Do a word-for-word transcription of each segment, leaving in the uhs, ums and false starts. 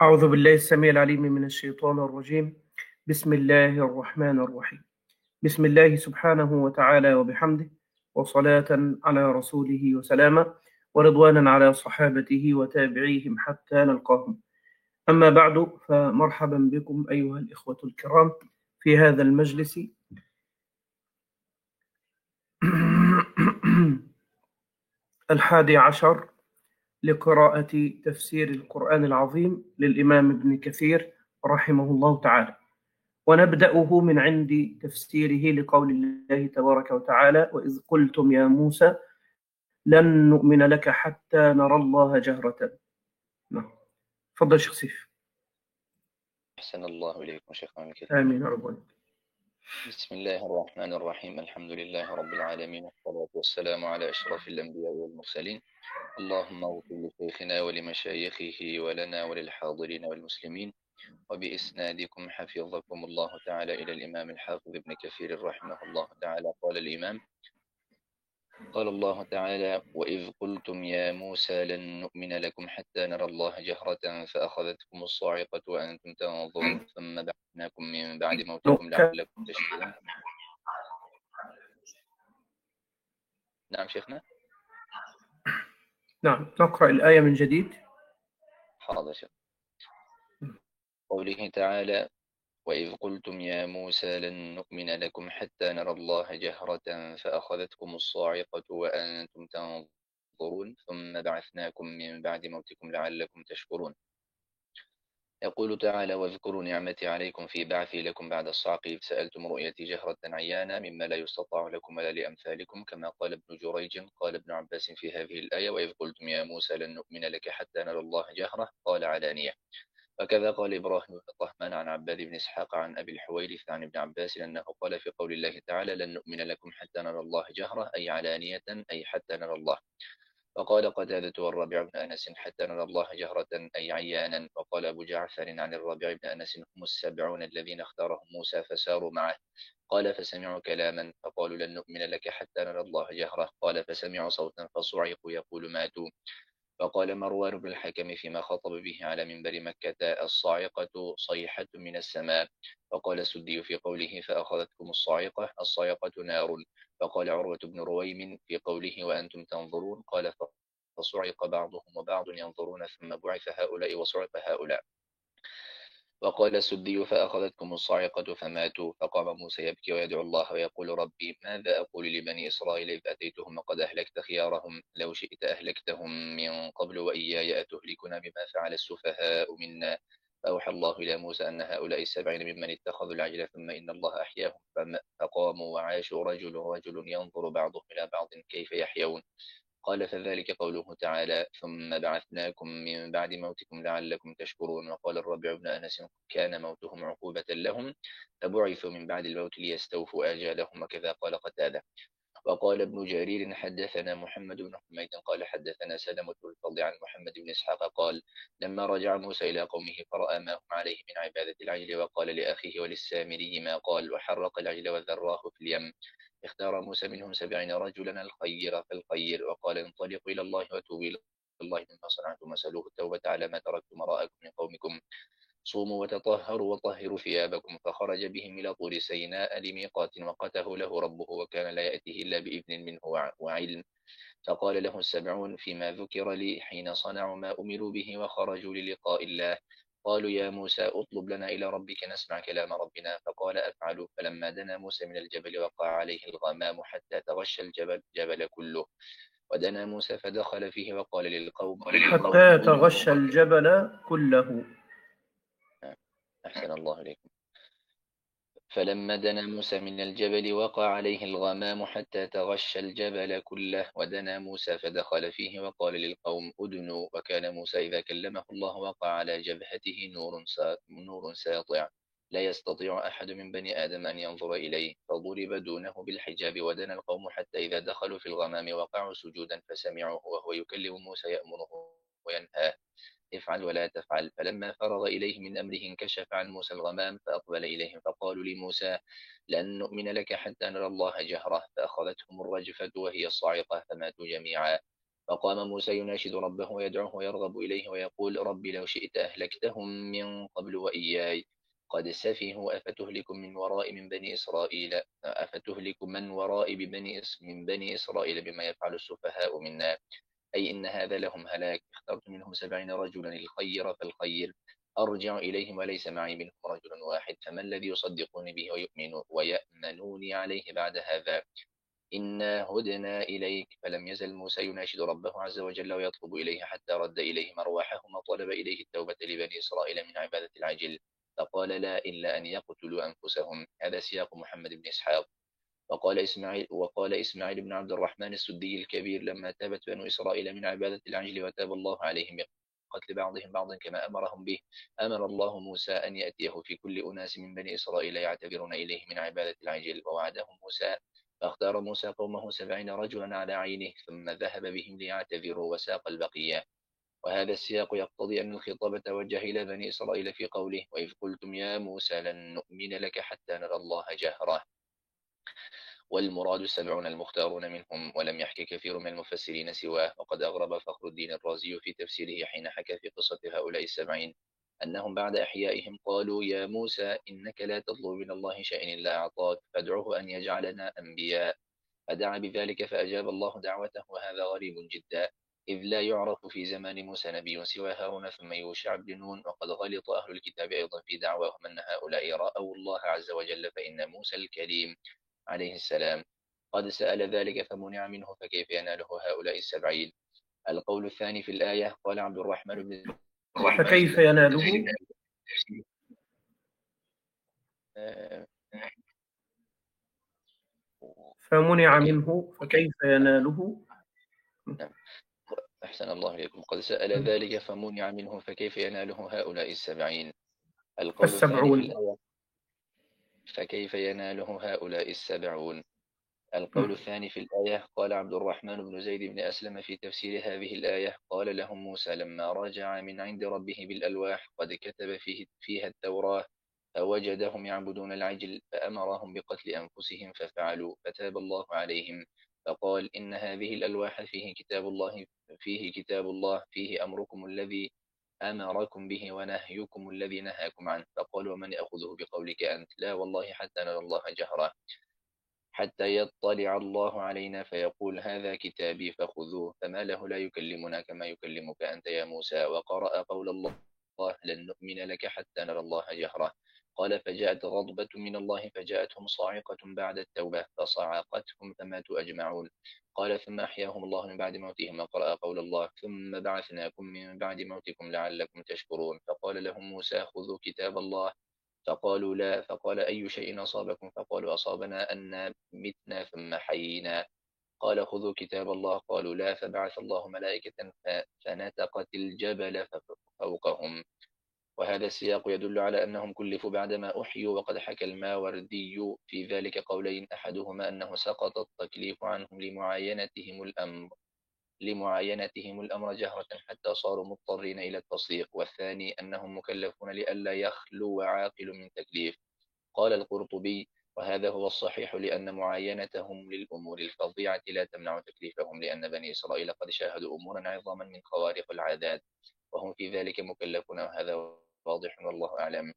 أعوذ بالله السميع العليم من الشيطان الرجيم. بسم الله الرحمن الرحيم. بسم الله سبحانه وتعالى وبحمده، وصلاة على رسوله وسلاما، ورضوانا على صحابته وتابعيهم حتى نلقاهم. أما بعد، فمرحبا بكم أيها الإخوة الكرام في هذا المجلس الحادي عشر لقراءة تفسير القرآن العظيم للإمام ابن كثير رحمه الله تعالى، ونبدأه من عند تفسيره لقول الله تبارك وتعالى: وإذ قلتم يا موسى لن نؤمن لك حتى نرى الله جهرة. نعم. تفضل شيخ سيف. أحسن الله إليكم شيخنا الكريم. آمين يا رب. بسم الله الرحمن الرحيم. الحمد لله رب العالمين، والصلاة والسلام على أشرف الأنبياء والمرسلين. اللهم اغفر لشيخنا ولمشايخه ولنا وللحاضرين والمسلمين، وبإسنادكم حفظكم الله تعالى إلى الإمام الحافظ ابن كثير رحمه الله تعالى. قال الإمام: قال الله تعالى: وإذ قلتم يا موسى لن نؤمن لكم حتى نرى الله جهرة فأخذتكم الصاعقة وأنتم تنظرون ثم بعثناكم من بعد موتكم لعلكم تشكرون. نعم شيخنا. نعم، نقرأ الآية من جديد. حاضر شيخ. قوله تعالى: وإذ قلتم يا موسى لن نؤمن لكم حتى نرى الله جهرة فأخذتكم الصاعقة وأنتم تنظرون ثم بعثناكم من بعد موتكم لعلكم تشكرون. يقول تعالى: واذكروا نعمتي عليكم في بعثي لكم بعد الصعق إذ سألتم رؤيتي جهرة عيانا مما لا يستطاع لكم ولا لأمثالكم، كما قال ابن جريج. قال ابن عباس في هذه الآية: وإذ قلتم يا موسى لن نؤمن لك حتى نرى الله جهرة، قال علانية. وكذا قال إبراهيم بن الطهمان عن عباد بن إسحاق عن أبي الحويرث عن ابن عباس أنه قال في قول الله تعالى: لن نؤمن لكم حتى نرى الله جهرة، أي علانية، أي حتى نرى الله. وقال قتادة والربيع بن أنس: حتى نرى الله جهرة أي عيانا. وقال أبو جعفر عن الربيع بن أنس: هم السبعون الذين اختارهم موسى فساروا معه. قال فسمعوا كلاما فقالوا لن نؤمن لك حتى نرى الله جهرة. قال فسمعوا صوتا فصعقوا يقول ماتوا. وقال مروان بن الحكم فيما خطب به على منبر مكة: الصاعقة صيحة من السماء. وقال السدي في قوله فأخذتكم الصاعقة: الصاعقة نار. وقال عروة بن رويم في قوله وأنتم تنظرون: قال فصعق بعضهم وبعض ينظرون ثم بعث هؤلاء وصعق هؤلاء. وقال السدي فأخذتكم الصاعقة فماتوا. فقام موسى يبكي ويدعو الله ويقول: ربي ماذا أقول لبني إسرائيل إذ أتيتهم وقد أهلكت خيارهم؟ لو شئت أهلكتهم من قبل وإياي أتهلكنا بما فعل السفهاء منا. فأوحى الله إلى موسى أن هؤلاء السبعين ممن اتخذوا العجل ثم إن الله أحياهم فقاموا وعاشوا رجل رجل ينظر بعضهم إلى بعض كيف يحيون. قال فذلك قوله تعالى: ثم بعثناكم من بعد موتكم لعلكم تشكرون. وقال الربيع بن أنس: كان موتهم عقوبة لهم فبعثوا من بعد الموت ليستوفوا آجالهم. وكذا قال قتادة. وقال ابن جرير: حدثنا محمد بن حميد قال حدثنا سلمة بن الفضل عن محمد بن إسحاق قال: لما رجع موسى إلى قومه فرأى ما هم عليه من عبادة العجل وقال لأخيه وللسامري ما قال، وحرق العجل وذراه في اليم. اختار موسى منهم سبعين رجلا الخير فالخير، وقال: انطلقوا إلى الله وتوبوا إلى الله مما صنعتم وسألوه التوبة على ما تركتم وراءكم من قومكم. صوموا وتطهروا وطهروا ثيابكم. فخرج بهم إلى طور سيناء لميقات وقته له ربه، وكان لا يأتيه إلا بإذن منه وعلم. فقال له السبعون فيما ذكر لي حين صنعوا ما أمروا به وخرجوا للقاء الله: قالوا يا موسى اطلب لنا إلى ربك نسمع كلام ربنا. فقال أفعلوا. فلما دنا موسى من الجبل وقع عليه الغمام حتى تغشى الجبل جبل كله. ودنا موسى فدخل فيه وقال للقوم: حتى يتغشى الجبل كله. أحسن الله إليكم. فلما دنا موسى من الجبل وقع عليه الغمام حتى تغشى الجبل كله. ودنا موسى فدخل فيه وقال للقوم: أدنوا. وكان موسى إذا كلمه الله وقع على جبهته نور نور ساطع لا يستطيع أحد من بني آدم أن ينظر إليه، فضرب دونه بالحجاب. ودنا القوم حتى إذا دخلوا في الغمام وقعوا سجودا فسمعوه وهو يكلم موسى يأمره وينهاه: افعل ولا تفعل. فلما فرغ إليه من أمره انكشف عن موسى الغمام فأقبل إليهم فقالوا لموسى: لن نؤمن لك حتى نرى الله جهرة. فأخذتهم الرجفة وهي الصاعقة فماتوا جميعا. فقام موسى يناشد ربه ويدعوه ويرغب إليه ويقول رب لو شئت أهلكتهم من قبل وإياي قد سفهوا أفتهلك من وراء من بني إسرائيل أفتهلك من وراء ببني من بني إسرائيل بما يفعل السفهاء منا أي إن هذا لهم هلاك اخترت منهم سبعين رجلا الخير فالخير أرجع إليهم وليس معي منهم رجل واحد فما الذي يصدقون به ويؤمنون ويأمنوني عليه بعد هذا إنا هدنا إليك فلم يزل موسى يناشد ربه عز وجل ويطلب إليه حتى رد إليه مروحهم وطلب إليه التوبة لبني إسرائيل من عبادة العجل فقال لا إلا أن يقتلوا أنفسهم. هذا سياق محمد بن إسحاق. وقال إسماعيل وقال إسماعيل بن عبد الرحمن السدي الكبير لما تابت بنو إسرائيل من عبادة العجل وتاب الله عليهم بقتل بعضهم بعضا كما أمرهم به أمر الله موسى أن يأتيه في كل أناس من بني إسرائيل يعتذرون إليه من عبادة العجل ووعدهم موسى فاختار موسى قومه سبعين رجلا على عينه ثم ذهب بهم ليعتذروا وساق البقية. وهذا السياق يقتضي أن الخطاب توجه إلى بني إسرائيل في قوله وإذ قلتم يا موسى لن نؤمن لك حتى نرى الله جهرة والمراد السبعون المختارون منهم ولم يحكي كثير من المفسرين سواه. وقد أغرب فخر الدين الرازي في تفسيره حين حكى في قصة هؤلاء السبعين أنهم بعد أحيائهم قالوا يا موسى إنك لا تطلب من الله شيئا إلا أعطاك فادعوه أن يجعلنا أنبياء فدعا بذلك فأجاب الله دعوته وهذا غريب جدا إذ لا يعرف في زمان موسى نبي سوى هارون ثم يوشع بن نون. وقد غلط أهل الكتاب أيضا في دعواهم أن هؤلاء رأوا الله عز وجل فإن موسى الكريم عليه السلام قد سأل ذلك فمنع منه فكيف يناله هؤلاء السبعين. القول الثاني في الآية قال عبد الرحمن بن زيد بن فكيف أسلم يناله فمنع منه فكيف يناله أحسن الله إليكم. قد سأل ذلك فمنع منه فكيف يناله هؤلاء السبعين. القول الثاني في الآية فكيف يناله هؤلاء السبعون. القول الثاني في الآية قال عبد الرحمن بن زيد بن أسلم في تفسير هذه الآية قال لهم موسى لما رجع من عند ربه بالألواح قد كتب فيه فيها التوراة فوجدهم يعبدون العجل فأمرهم بقتل أنفسهم ففعلوا فتاب الله عليهم فقال إن هذه الألواح فيه كتاب الله فيه كتاب الله فيه أمركم الذي أمركم به ونهيكم الذي نهاكم عنه. فقال ومن يأخذه بقولك أنت لا والله حتى نرى الله جهرا حتى يطلع الله علينا فيقول هذا كتابي فخذوه فما له لا يكلمنا كما يكلمك أنت يا موسى. وقرأ قول الله لن نؤمن لك حتى نرى الله جهرة. قال فجاءت غضبة من الله فجاءتهم صاعقة بعد التوبة فصعقتهم فماتوا أجمعون. قال ثم أحياهم الله من بعد موتهم. وقرأ قول الله ثم بعثناكم من بعد موتكم لعلكم تشكرون. فقال لهم موسى خذوا كتاب الله فقالوا لا. فقال أي شيء أصابكم فقالوا أصابنا أن متنا ثم حيينا. قال خذوا كتاب الله قالوا لا. فبعث الله ملائكة فنتقت الجبل فوقهم. وهذا السياق يدل على أنهم كلفوا بعدما أحيوا. وقد حكى الماوردي في ذلك قولين أحدهما أنه سقط التكليف عنهم لمعاينتهم الأمر لمعاينتهم الأمر جهرة حتى صاروا مضطرين إلى التصديق والثاني أنهم مكلفون لئلا يخلو عاقل من تكليف. قال القرطبي وهذا هو الصحيح لأن معاينتهم للأمور الفظيعة لا تمنع تكليفهم لأن بني إسرائيل قد شاهدوا أمورا عظاما من خوارق العادات وهم في ذلك مكلفون وهذا واضح والله أعلم.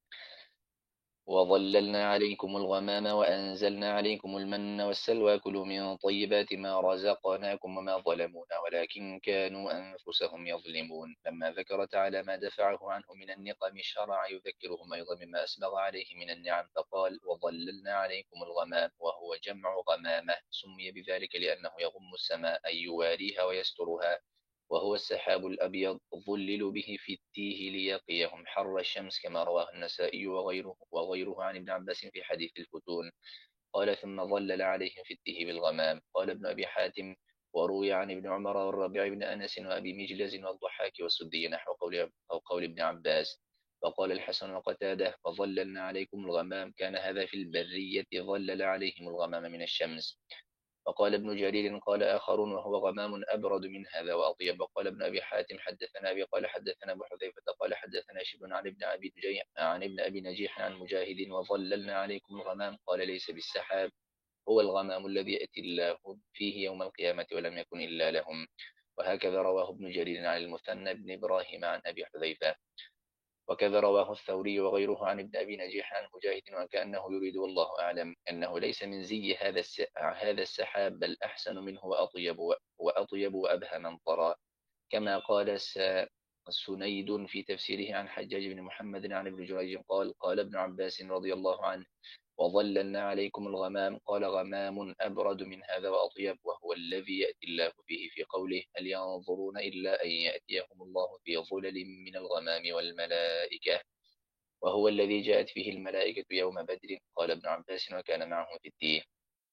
وظللنا عليكم الغمام وأنزلنا عليكم المن والسلوى كلوا من طيبات ما رزقناكم وما ظلمونا ولكن كانوا أنفسهم يظلمون. لما ذكر تعالى ما دفعه عنه من النقم شرع يذكرهم أيضا مما أسبغ عليه من النعم فقال وظللنا عليكم الغمام وهو جمع غمامة سمي بذلك لأنه يغم السماء أي يواريها ويسترها وهو السحاب الأبيض ظللوا به في التيه ليقيهم حر الشمس كما رواه النسائي وغيره, وغيره عن ابن عباس في حديث الفتون. قال ثم ظلل عليهم في التيه بالغمام. قال ابن أبي حاتم وروي عن ابن عمر والربيع بن أنس وأبي مجلز والضحاك والسدي نحو قول, أو قول ابن عباس. وقال الحسن وقتاده وظللنا عليكم الغمام كان هذا في البرية ظلل عليهم الغمام من الشمس. وقال ابن جرير قال آخرون وهو غمام أبرد من هذا وأطيب. وقال ابن أبي حاتم حدثنا أبي قال حدثنا أبو حذيفة قال حدثنا شبل عن ابن أبي نجيح عن ابن أبي نجيح عن مجاهد وظللنا عليكم الغمام قال ليس بالسحاب هو الغمام الذي يأتي الله فيه يوم القيامة ولم يكن إلا لهم. وهكذا رواه ابن جرير عن المثنى بن إبراهيم عن أبي حذيفة. وكذا رواه الثوري وغيره عن ابن أبي نجيح عن مجاهد وكأنه يريد والله أعلم أنه ليس من زي هذا هذا السحاب بل أحسن منه وأطيب وأطيب وأبهى من طرى. كما قال سنيد في تفسيره عن حجاج بن محمد عن ابن جريج قال قال ابن عباس رضي الله عنه وظللنا عليكم الغمام قال غمام أبرد من هذا وأطيب وهو الذي يأتي الله فيه في قوله هل ينظرون إلا أن يأتيهم الله في ظلل من الغمام والملائكة وهو الذي جاءت فيه الملائكة يوم بدر قال ابن عباس وكان معه في التيه.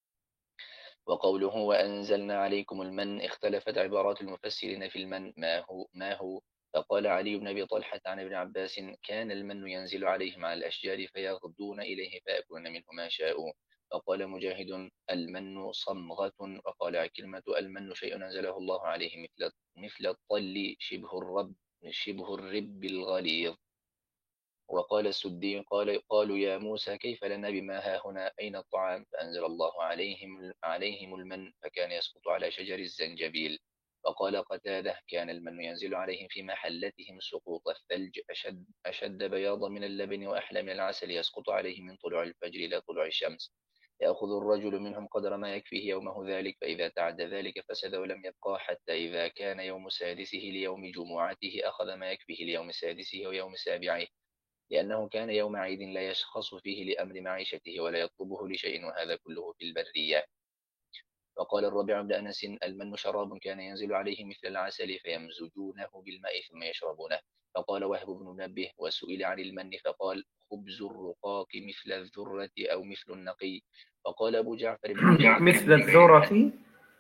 وقوله وأنزلنا عليكم المن اختلفت عبارات المفسرين في المن ما هو, ما هو فقال علي بن أبي طلحة عن ابن عباس كان المن ينزل عليهم على الأشجار فيغدون إليه فيأكلون منه ما شاءوا. وقال مجاهد المن صمغة. وقال عكرمة المن شيء أنزله الله عليه مثل مثل الطل شبه الرب شبه الرب الغليظ. وقال السدي قال قالوا يا موسى كيف لنا بما ها هنا أين الطعام فأنزل الله عليهم عليهم المن فكان يسقط على شجر الزنجبيل. وقال قتادة كان المن ينزل عليهم في محلتهم سقوط الثلج أشد, أشد بياضا من اللبن وأحلى من العسل يسقط عليه من طلوع الفجر إلى طلوع الشمس يأخذ الرجل منهم قدر ما يكفيه يومه ذلك فإذا تعدى ذلك فسد ولم يبقى حتى إذا كان يوم سادسه ليوم جمعته أخذ ما يكفيه ليوم سادسه ويوم سابعه لأنه كان يوم عيد لا يشخص فيه لأمر معيشته ولا يطلبه لشيء وهذا كله في البرية. وقال الربيع بن أنس المن شراب كان ينزل عليه مثل العسل فيمزجونه بالماء ثم يشربونه. فقال وهب بن منبه وسئل عن المن فقال خبز الرقاق مثل الذرة أو مثل النقي. وقال أبو جعفر بن جرير مثل الذرة.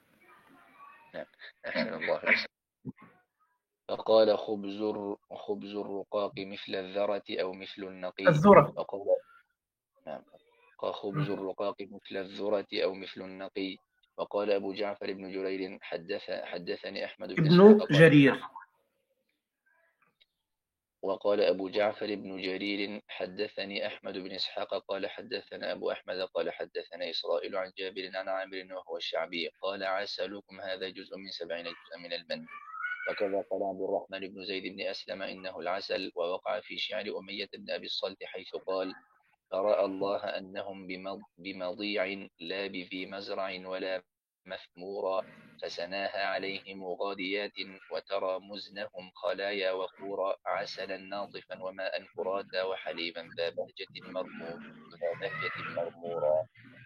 نعم أحسن الله عليه. فقال خبز خبز الرقاق مثل الذرة أو مثل النقي. الذرة. وقال نعم خبز الرقاق مثل الذرة أو مثل النقي. وقال أبو جعفر بن جرير حدث حدثني أحمد بن إسحاق ابن قال جرير. وقال أبو جعفر بن جرير حدثني أحمد بن إسحاق قال حدثنا أبو أحمد قال حدثنا إسرائيل عن جابر عن عامر وهو الشعبي قال عسلكم هذا جزء من سبعين جزءا من المن. وكذا قال عبد الرحمن بن زيد بن أسلم إنه العسل. ووقع في شعر أمية بن أبي الصلت حيث قال فرأى الله أنهم بمضيع لا بذي مزرع ولا مثمورا فسناها عليهم غاديات وترى مزنهم خلايا وخورا عسلا ناطفا وماء فراتا وحليبا ذا بهجة مرمور ذا بهجة مرمورا.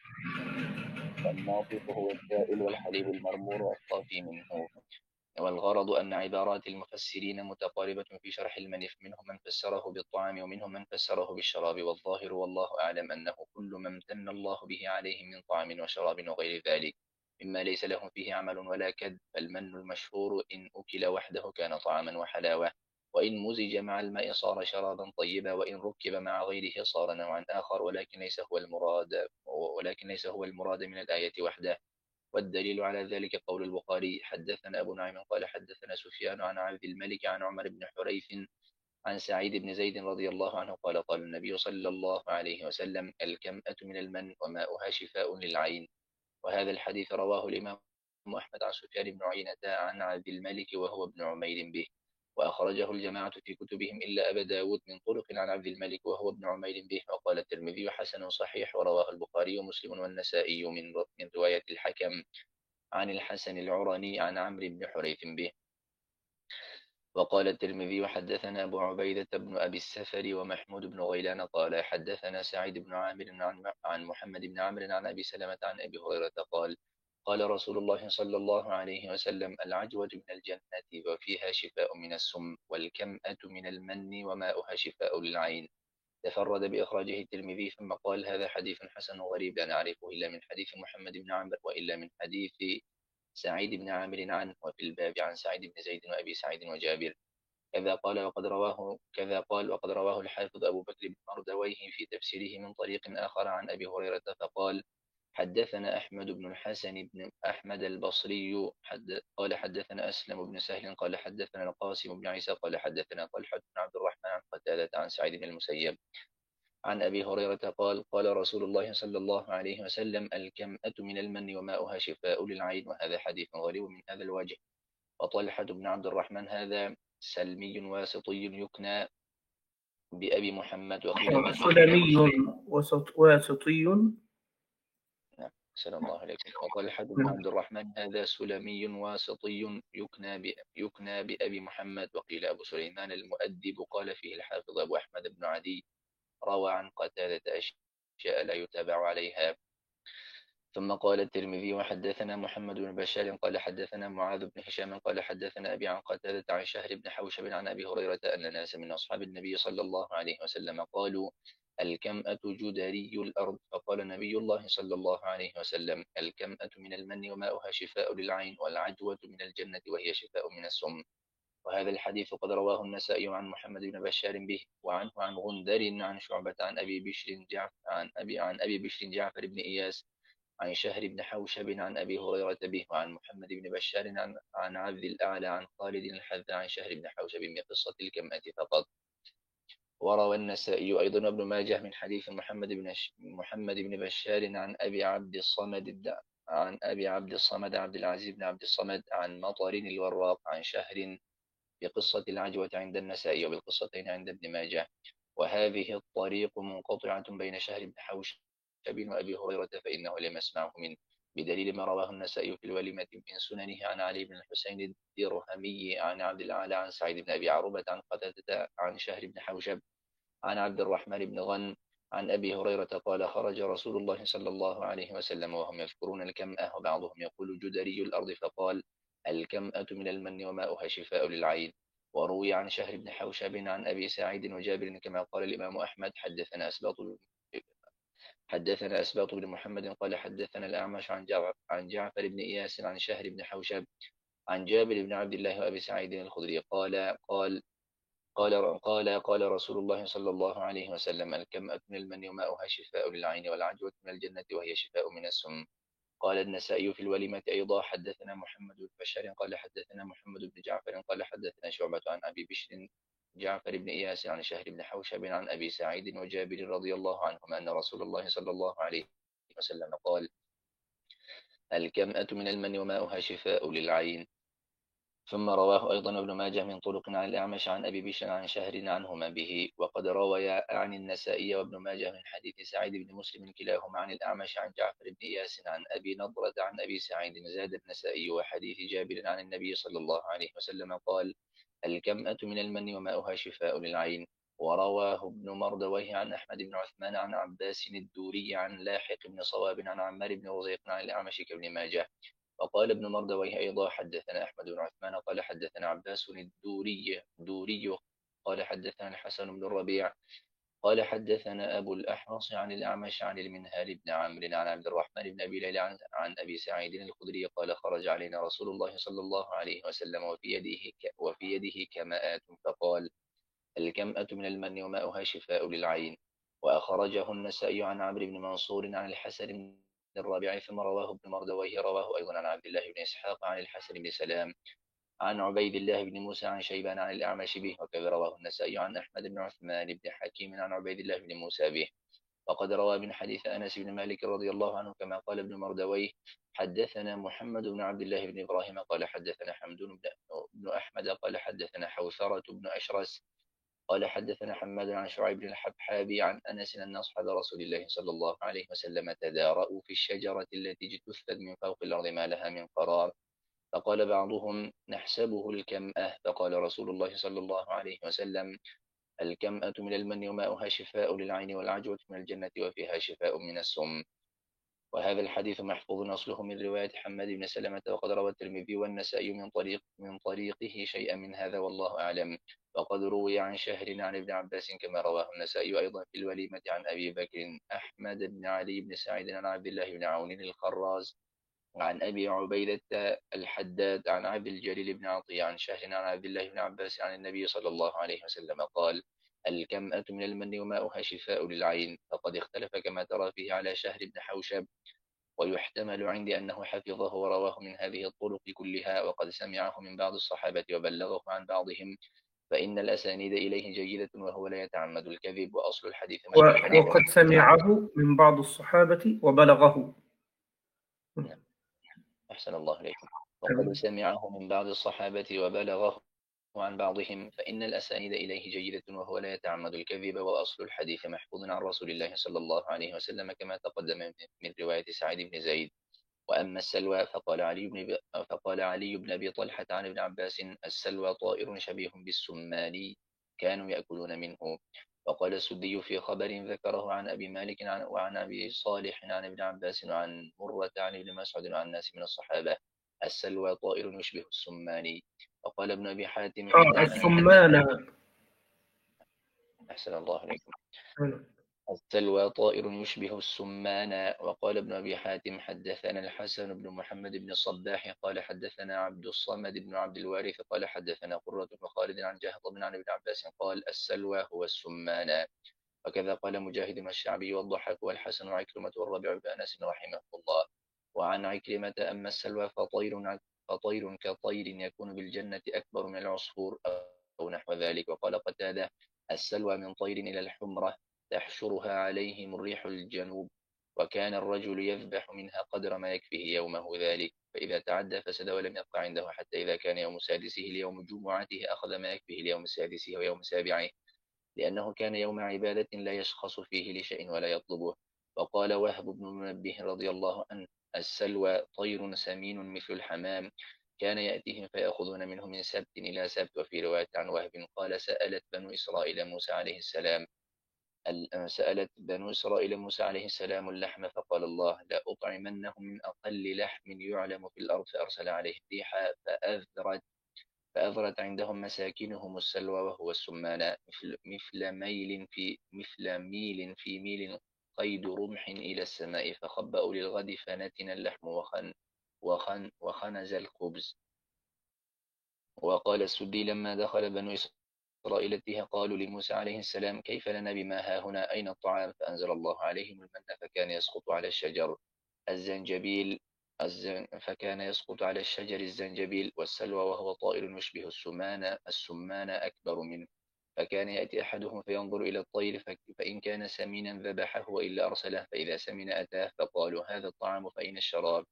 والناطف هو السائل والحليب المرمور الصافي منه. والغرض أن عبارات المفسرين متقاربة في شرح المنف منهم من فسره بالطعام ومنهم من فسره بالشراب والظاهر والله أعلم أنه كل ما امتن الله به عليهم من طعام وشراب وغير ذلك مما ليس لهم فيه عمل ولا كد. فالمن المشهور إن أكل وحده كان طعاما وحلاوة وإن مزج مع الماء صار شرابا طيبا وإن ركب مع غيره صار نوعا آخر ولكن ليس هو المراد ولكن ليس هو المراد من الآية وحده. والدليل على ذلك قول البخاري حدثنا أبو نعيم قال حدثنا سفيان عن عبد الملك عن عمر بن حريث عن سعيد بن زيد رضي الله عنه قال قال النبي صلى الله عليه وسلم الكمأة من المن وماؤها شفاء للعين. وهذا الحديث رواه الإمام أحمد عن سفيان بن عيينة عن عبد الملك وهو ابن عمير به وأخرجه الجماعة في كتبهم إلا أبا داود من طرق عن عبد الملك وهو ابن عمير به. وقال الترمذي حسن صحيح ورواه البخاري ومسلم والنسائي من من رواية الحكم عن الحسن العرني عن عمرو بن حريث به. وقال الترمذي حدثنا أبو عبيدة بن أبي السفر ومحمود بن غيلان قال حدثنا سعيد بن عامر عن محمد بن عمرو عن أبي سلمة عن أبي هريرة قال قال رسول الله صلى الله عليه وسلم العجوة من الجنة وفيها شفاء من السم والكمأة من المن وماؤها شفاء للعين. تفرد بإخراجه الترمذي ثم قال هذا حديث حسن غريب لا نعرفه إلا من حديث محمد بن عمرو وإلا من حديث سعيد بن عامر عنه وفي الباب عن سعيد بن زيد وأبي سعيد وجابر. كذا قال وقد رواه كذا قال وقد رواه الحافظ أبو بكر بن مردويه في تفسيره من طريق آخر عن أبي هريرة فقال حدثنا أحمد بن الحسن بن أحمد البصري حد قال حدثنا أسلم بن سهل قال حدثنا القاسم بن عيسى قال حدثنا طلحة بن عبد الرحمن عن قتادة عن سعيد بن المسيب عن أبي هريرة قال قال رسول الله صلى الله عليه وسلم الكمأة من المن وماؤها شفاء للعين. وهذا حديث غريب من هذا الوجه وطلحة بن عبد الرحمن هذا سلمي واسطي يكنى بأبي محمد وقيل أبو سلمي وسط واسطي. نعم سلام الله عليكم. وطلحة بن عبد الرحمن هذا سلمي واسطي يكنى ب... يكنى بأبي محمد وقيل أبو سليمان المؤدب. قال فيه الحافظ أبو أحمد بن عدي روى عن قتادة أشياء لا يتابع عليها. ثم قال الترمذي وحدثنا محمد بن بشار قال حدثنا معاذ بن هشام قال حدثنا أبي عن قتادة عن شهر بن حوشب عن أبي هريرة أن ناس من أصحاب النبي صلى الله عليه وسلم قالوا الكمأة جدري الأرض، فقال نبي الله صلى الله عليه وسلم الكمأة من المن وماؤها شفاء للعين، والعجوة من الجنة وهي شفاء من السم. وهذا الحديث قد رواه النسائي عن محمد بن بشار به، وعنه عن غندر عن شعبة عن أبي بشر جعفر عن أبي عن أبي بشر جعفر بن إياس عن شهر بن حوشب عن أبي هريرة به، وعن محمد بن بشار عن, عن عبد الأعلى عن خالد الحذا عن شهر بن حوشب بقصة الكمأة فقط. وروى النسائي أيضا ابن ماجه من حديث محمد بن محمد بن بشار عن أبي عبد الصمد عن أبي عبد الصمد عبد العزيز بن عبد الصمد عن مطر الوراق عن شهر بقصة العجوة عند النسائي وبالقصتين عند ابن ماجه. وهذه الطريق منقطعة بين شهر بن حوشب وأبي هريرة فإنه لم يسمعه منه، بدليل ما رواه النسائي في الوليمة من سننه عن علي بن الحسين الدرهمي عن عبد الأعلى عن سعيد بن أبي عروبة عن قتادة عن شهر بن حوشب عن عبد الرحمن بن غن عن أبي هريرة قال خرج رسول الله صلى الله عليه وسلم وهم يذكرون الكمأة وبعضهم يقول جدري الأرض، فقال الكمأة من المن وماؤها شفاء للعين. وروي عن شهر بن حوشب عن أبي سعيد وجابر كما قال الإمام أحمد حدثنا أسباط حدثنا أسباط بن محمد قال حدثنا الأعمش عن جعفر, عن جعفر بن إياس عن شهر بن حوشب عن جابر بن عبد الله وأبي سعيد الخدري قال قال قال قال قال رسول الله صلى الله عليه وسلم الكمأة من المن وماؤها شفاء للعين، والعجوة من الجنة وهي شفاء من السم. قال النسائي في الوليمة أيضا حدثنا محمد بن بشار قال حدثنا محمد بن جعفر قال حدثنا شعبة عن أبي بشر جعفر بن إياس عن شهر بن حوشب عن أبي سعيد وجابر رضي الله عنهما أن رسول الله صلى الله عليه وسلم قال الكمأة من المن وماؤها شفاء للعين. ثم رواه أيضا ابن ماجه من طرق عن الأعمش عن أبي بشر عن شهر عنهما به. وقد روي عن النسائي وابن ماجه من حديث سعيد بن مسلم كلاهما عن الأعمش عن جعفر بن إياس عن أبي نضرة عن أبي سعيد. زاد النسائي وحديث جابر عن النبي صلى الله عليه وسلم قال الكمأة من المن وماؤها شفاء للعين. ورواه ابن مردويه عن أحمد بن عثمان عن عباس الدوري عن لاحق بن صواب عن عمار بن رزيق عن الأعمش كابن ماجه. وقال ابن مردويه أيضا حدثنا أحمد بن عثمان قال حدثنا عباس الدوري دوري قال حدثنا الحسن بن الربيع قال حدثنا أبو الأحوص عن الأعمش عن المنهال بن عمرو عن عبد الرحمن بن أبي ليلى عن, عن أبي سعيد الخدري قال خرج علينا رسول الله صلى الله عليه وسلم وفي يده وفي يده كماءات فقال الكمأة من المن وماؤها شفاء للعين. وأخرجه النسائي عن عمرو بن منصور عن الحسن بن الرابع. ثم رواه ابن مردويه رواه أيضا عن عبد الله بن إسحاق عن الحسن بن سلام عن عبيد الله بن موسى عن شيبان عن الأعمش به. وكذا رواه النسائي عن أحمد بن عثمان بن حكيم عن عبيد الله بن موسى به. وقد روى من حديث أنس بن مالك رضي الله عنه كما قال ابن مردويه حدثنا محمد بن عبد الله بن إبراهيم قال حدثنا حمدون بن أحمد قال حدثنا حوثرة بن أشرس قال حدثنا حماد عن شعيب بن الحبحابي عن أنس أن أصحاب رسول الله صلى الله عليه وسلم تدارأوا في الشجرة التي اجتثت من فوق الأرض ما لها من قرار، فقال بعضهم نحسبه الكمأة، فقال رسول الله صلى الله عليه وسلم الكمأة من المن وماؤها شفاء للعين، والعجوة من الجنة وفيها شفاء من السم. وهذا الحديث محفوظ أصله من رواية حماد بن سلمة. وقد روى الترمذي والنسائي من طريق من طريقه شيئا من هذا والله أعلم. وقد روي عن شهر عن ابن عباس كما رواه النسائي أيضا في الوليمة عن أبي بكر أحمد بن علي بن سعيد عن عبد الله بن عون الخراز عن أبي عبيدة الحداد عن عبد الجليل بن عطية عن شهر عن عبد الله بن عباس عن النبي صلى الله عليه وسلم قال الكمأة من المن وماؤها شفاء للعين. فقد اختلف كما ترى فيه على شهر بن حوشب، ويحتمل عندي أنه حفظه ورواه من هذه الطرق كلها، وقد سمعه من بعض الصحابة وبلغه عن بعضهم، فإن الأسانيد إليه جيدة وهو لا يتعمد الكذب، وأصل الحديث وقد سمعه من بعض الصحابة وبلغه. نعم. أحسن الله إليكم. وقد سمعه من بعض الصحابة وبلغه عن بعضهم، فإن الأسانيد إليه جيدة وهو لا يتعمد الكذب، وأصل الحديث محفوظ عن رسول الله صلى الله عليه وسلم كما تقدم من رواية سعيد بن زيد. وأما السلوى فقال علي بن فقال علي بن أبي طلحة عن ابن عباس: السلوى طائر شبيه بالسمان كانوا يأكلون منه. وقال السدي في خبر ذكره عن أبي مالك عن وعن أبي صالح عن ابن عباس وعن مرة عن ابن مسعود وعن الناس من الصحابة: السلوى طائر يشبه السمان. وقال ابن أبي حاتم: آه حدثنا الثمانة. أحسن الله عليكم. السلوى طائر يشبه السمان. وقال ابن أبي حاتم: حدثنا الحسن بن محمد بن الصباح قال حدثنا عبد الصمد بن عبد الوارث قال حدثنا قرة بن خالد عن جهضم عن ابن عباس قال: السلوى هو السمان. وكذا قال مجاهد والشعبي والضحاك والحسن وعكرمة والربيع بن أنس رحمه الله. وعن عكرمة: أما السلوى فطير فطير كطير يكون بالجنة أكبر من العصفور أو نحو ذلك. وقال قتادة: السلوى من طير إلى الحمرة تحشرها عليهم الريح الجنوب، وكان الرجل يذبح منها قدر ما يكفيه يومه ذلك، فإذا تعدى فسد ولم يبق عنده، حتى إذا كان يوم سادسه ليوم جمعته أخذ ما يكفيه ليوم سادسه ويوم سابعه، لأنه كان يوم عبادة لا يشخص فيه لشيء ولا يطلبه. وقال وهب بن منبه رضي الله عنه: السلوى طير سمين مثل الحمام كان يأتيهم فيأخذون منه من سبت إلى سبت. وفي رواية عن وهب قال: سألت بنو إسرائيل موسى عليه السلام سألت بنو إسرائيل موسى عليه السلام اللحم، فقال الله: لا أطعمنهم من أقل لحم يعلم في الأرض، فأرسل عليهم ريحا فأذرت فأذرت عندهم مساكنهم السلوى وهو السمان، مثل, مثل ميل في مثل ميل في ميل قيد رمح إلى السماء، فخبأوا للغد فنتن اللحم وخن وخن وخنز الخبز. وقال السدي: لما دخل بنو إسرائيل التيه قالوا لموسى عليه السلام: كيف لنا بما هاهنا، أين الطعام؟ فأنزل الله عليهم المن فكان يسقط على الشجر الزنجبيل الزن فكان يسقط على الشجر الزنجبيل والسلوى، وهو طائر يشبه السمان السمان أكبر منه، فكان يأتي أحدهم فينظر إلى الطير فإن كان سمينا ذبحه وإلا أرسله، فإذا سمن أتاه فقالوا: هذا الطعام فأين الشراب؟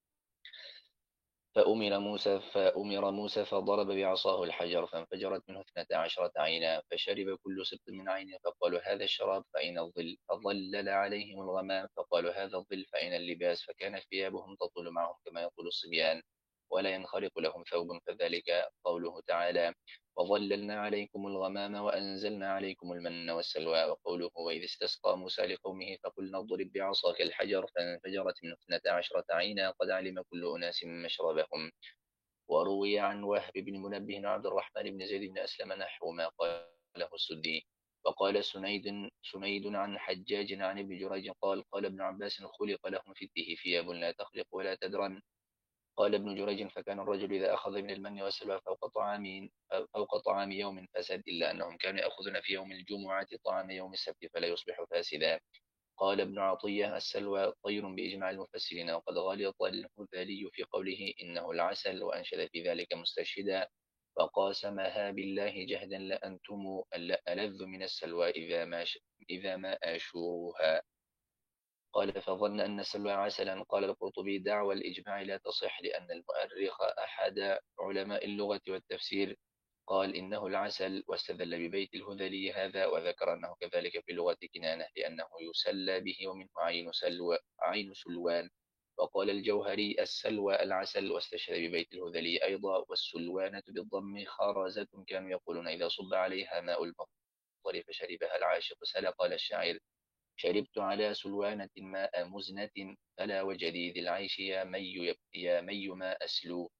فأمر موسى فأمر موسى فضرب بعصاه الحجر فانفجرت منه اثنتا عشرة عينا، فشرب كل سبط من عين، فقالوا: هذا الشراب فأين الظل؟ فظلل عليهم الغمام، فقالوا: هذا الظل فأين اللباس؟ فكانت ثيابهم تطول معهم كما يطول الصبيان ولا ينخرق لهم ثوب، فذلك قوله تعالى: وظللنا عليكم الغمام وأنزلنا عليكم المن والسلوى. وقوله: وإذ استسقى موسى لقومه فقلنا اضرب بعصاك الحجر فانفجرت منه اثنتا عشرة عينا قد علم كل أناس مشربهم. وروي عن وهب بن منبه عبد الرحمن بن زيد بن أسلم نحو ما قاله السدي. وقال سنيد سنيد عن حجاج عن ابن جريج قال: قال ابن عباس: خلق لهم في التيه ثياب لا تخلق ولا تدرن. قال ابن جريج: فكان الرجل إذا أخذ من المن والسلوى فوق طعام فوق طعام يوم فسد، إلا أنهم كانوا يأخذون في يوم الجمعة طعام يوم السبت فلا يصبح فاسدا. قال ابن عطية: السلوى طير بإجماع المفسرين، وقد غلط الهذلي في قوله إنه العسل، وأنشد في ذلك مستشهدا: وقاسمها بالله جهدا لأنتم ألذ من السلوى إذا ما إذا ما آشوروها. قال: فظن أن السلوى عسلا. قال القرطبي: دعوى الإجماع لا تصح، لأن المؤرخ أحد علماء اللغة والتفسير قال إنه العسل، واستدل ببيت الهذلي هذا، وذكر أنه كذلك في لغة كنانة لأنه يسلى به ومنه عين سلوى عين سلوان. وقال الجوهري: السلوى العسل، واستشهد ببيت الهذلي أيضا. والسلوانة بالضم خارزة كانوا يقولون إذا صب عليها ماء المطر فشربها العاشق سلا. قال الشاعر: شربت على سلوانة ماء مزنة فلا وجديد العيش يا مي يا مي ما أسلو.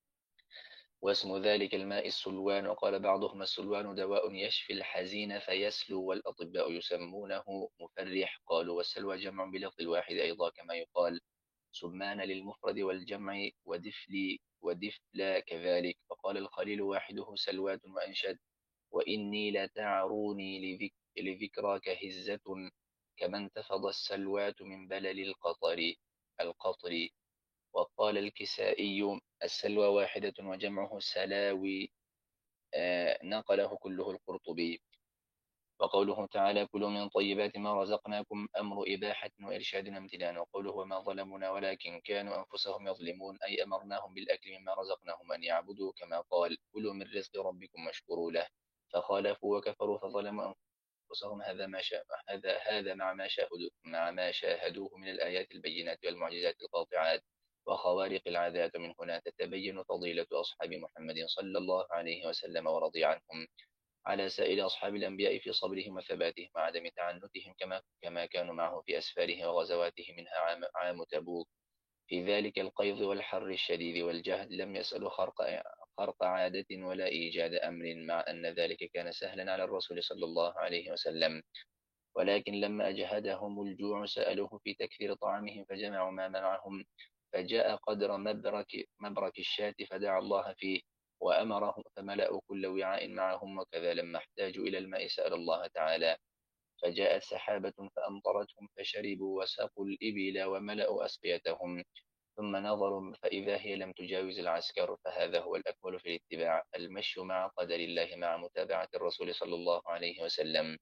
واسم ذلك الماء السلوان. وقال بعضهم: السلوان دواء يشفي الحزين فيسلو، والأطباء يسمونه مفرح. قالوا: والسلوى جمع بلفظ الواحد أيضا، كما يقال سمان للمفرد والجمع ودفل ودفل كذلك. فقال الخليل: واحده سلوات. وأنشد: وإني لتعروني لذك لذكراك هزة، كما انتفض السلوات من بلل القطر القطر. وقال الكسائي: السلوى واحدة وجمعه سلاوي. آه نقله كله القرطبي. وقوله تعالى كلوا من طيبات ما رزقناكم أمر إباحة وإرشاد وامتنان. وقوله وما ظلمونا ولكن كانوا أنفسهم يظلمون أي أمرناهم بالأكل مما رزقناهم أن يعبدوا كما قال كلوا من رزق ربكم واشكروا له فخالفوا وكفروا فظلموا أنفسهم. هذا ما شاء هذا هذا مع ما شاهدوا مع ما شاهدوه من الآيات البينات والمعجزات القاطعات وخوارق العادات. من هنا تتبين فضيلة أصحاب محمد صلى الله عليه وسلم ورضي عنهم على سائر أصحاب الأنبياء في صبرهم وثباتهم وعدم تعنتهم كما كما كانوا معه في أسفاره وغزواته منها عام, عام تبوك في ذلك القيظ والحر الشديد والجهد. لم يسألوا خرق خرق عادة ولا إيجاد أمر مع أن ذلك كان سهلا على الرسول صلى الله عليه وسلم. ولكن لما أجهدهم الجوع سألوه في تكثير طعامهم فجمعوا ما منعهم فجاء قدر مبرك, مبرك الشاة فدعا الله فيه وأمرهم فملأوا كل وعاء معهم. وكذا لما احتاجوا إلى الماء سأل الله تعالى فجاءت سحابة فأمطرتهم فشربوا وساقوا الإبل وملأوا أسقيتهم ثم نظروا فإذا هي لم تجاوز العسكر. فهذا هو الأكمل في الاتباع المشي مع قدر الله مع متابعة الرسول صلى الله عليه وسلم.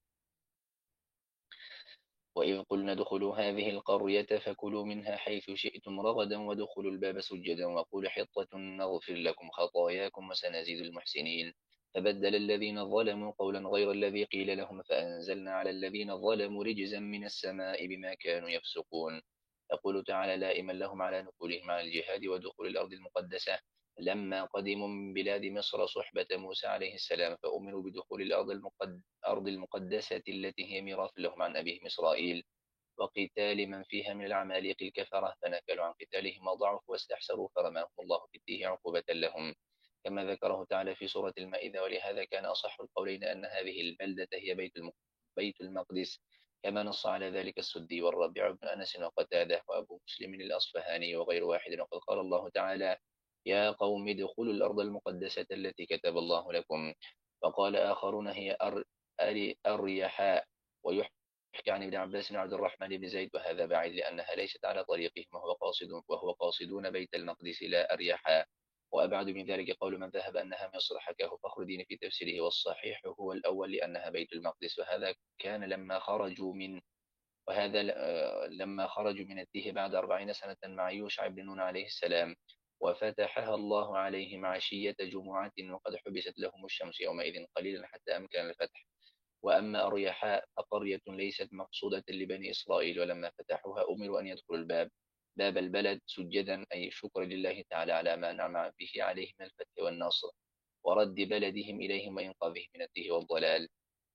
وإذ قلنا ادخلوا هذه القرية فكلوا منها حيث شئتم رغدا وادخلوا الباب سجدا وقولوا حطة نغفر لكم خطاياكم وسنزيد المحسنين. فبدل الذين ظلموا قولا غير الذي قيل لهم فأنزلنا على الذين ظلموا رجزا من السماء بما كانوا يفسقون. يقول تعالى لائما لهم على نقولهم على الجهاد ودخول الأرض المقدسة لما قدموا من بلاد مصر صحبة موسى عليه السلام فأمروا بدخول الأرض المقد... أرض المقدسة التي هي ميراث لهم عن أبيهم إسرائيل وقتال من فيها من العماليق الكفرة فنكلوا عن قتالهم وضعفوا واستحسروا فرماهم الله بالتيه عقوبة لهم كما ذكره تعالى في سورة المائدة. ولهذا كان أصح القولين أن هذه البلدة هي بيت, الم... بيت المقدس كما نص على ذلك السدي والربيع بن أنس وقتاده وأبو مسلم الأصفهاني وغير واحد. وقد قال الله تعالى يا قوم ادخلوا الأرض المقدسة التي كتب الله لكم. وقال آخرون هي أر... أريحاء. ويحكى عن ابن عباس وعبد الرحمن بن زيد وهذا بعيد لأنها ليست على طريقهم وهو قاصد وهو قاصدون بيت المقدس لا أريحاء. وأبعد من ذلك قول من ذهب أنها مصر حكاه فخر الدين في تفسيره والصحيح هو الأول لأنها بيت المقدس. وهذا كان لما خرجوا من وهذا لما خرجوا من التيه بعد أربعين سنة مع يوشع بن نون عليه السلام وفتحها الله عليهم عشية جمعة وقد حبست لهم الشمس يومئذ قليلا حتى أمكن الفتح. وأما أريحاء فقرية ليست مقصودة لبني إسرائيل ولما فتحوها أمروا أن يدخلوا الباب باب البلد سجدا أي شكر لله تعالى على ما نعم به عليهم من الفتح والنصر ورد بلدهم إليهم وإنقاذهم من التيه والضلال.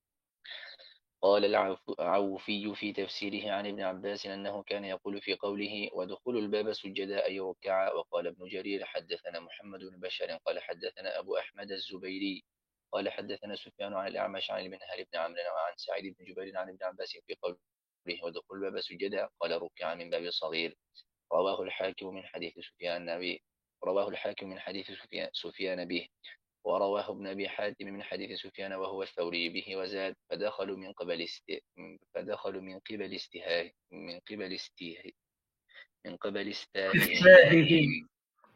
قال العوفي في تفسيره عن ابن عباس أنه كان يقول في قوله ودخلوا الباب سجدا أي ركعا. وقال ابن جرير حدثنا محمد بن بشار قال حدثنا أبو أحمد الزبيري قال حدثنا سفيان عن الأعمش عن المنهل بن عمرو وعن سعيد بن جبير عن ابن عباس في قوله ودخلوا الباب سجدا قال ركعا من باب صغير. رواه الحاكم من حديث سفيان نبي رواه الحاكم من حديث سفيان, سفيان به ورواه ابن أبي حاتم من حديث سفيان وهو الثوري به وزاد فدخلوا من قبل است فدخلوا من قبل استهاء من قبل استهاء من قبل استاههم.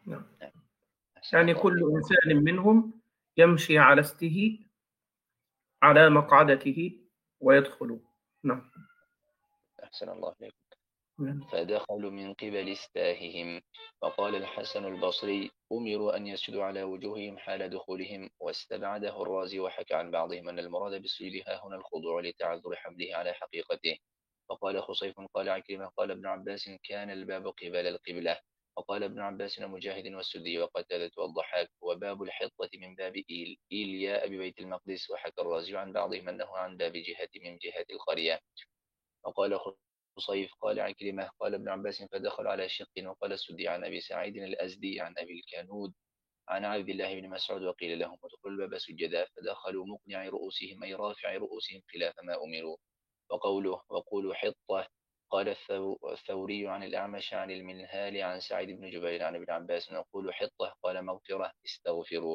يعني كل إنسان منهم يمشي على استه على مقعدته ويدخل. نعم. أحسن الله عليكم. فدخلوا من قبل استاههم. وقال الحسن البصري أمروا أن يسجدوا على وجوههم حال دخولهم واستبعده الرازي وحكى عن بعضهم أن المراد بالسجود ها هنا الخضوع لتعذر حمله على حقيقته. وقال خصيف قال عكرمة قال ابن عباس كان الباب قبل القبلة. وقال ابن عباس ومجاهد والسدي وقتادة والضحاك وباب الحطة من باب إيل إيلياء ببيت المقدس. وحكى الرازي عن بعضهم أنه عن باب جهة من جهة القرية. وقال خصيف قال عكرمة قال ابن عباس فدخل على شق. وقال السدي عن أبي سعيد الأزدي عن أبي الكانود عن عبد الله بن مسعود وقيل لهم ادخلوا الباب سجدا فدخلوا مقنع رؤوسهم أي رافع رؤوسهم خلاف ما أمروا. وقوله وقولوا حطة قال الثوري عن الأعمش عن المنهال عن سعيد بن جبير عن ابن عباس نقول حطة قال مغفرة استغفروا.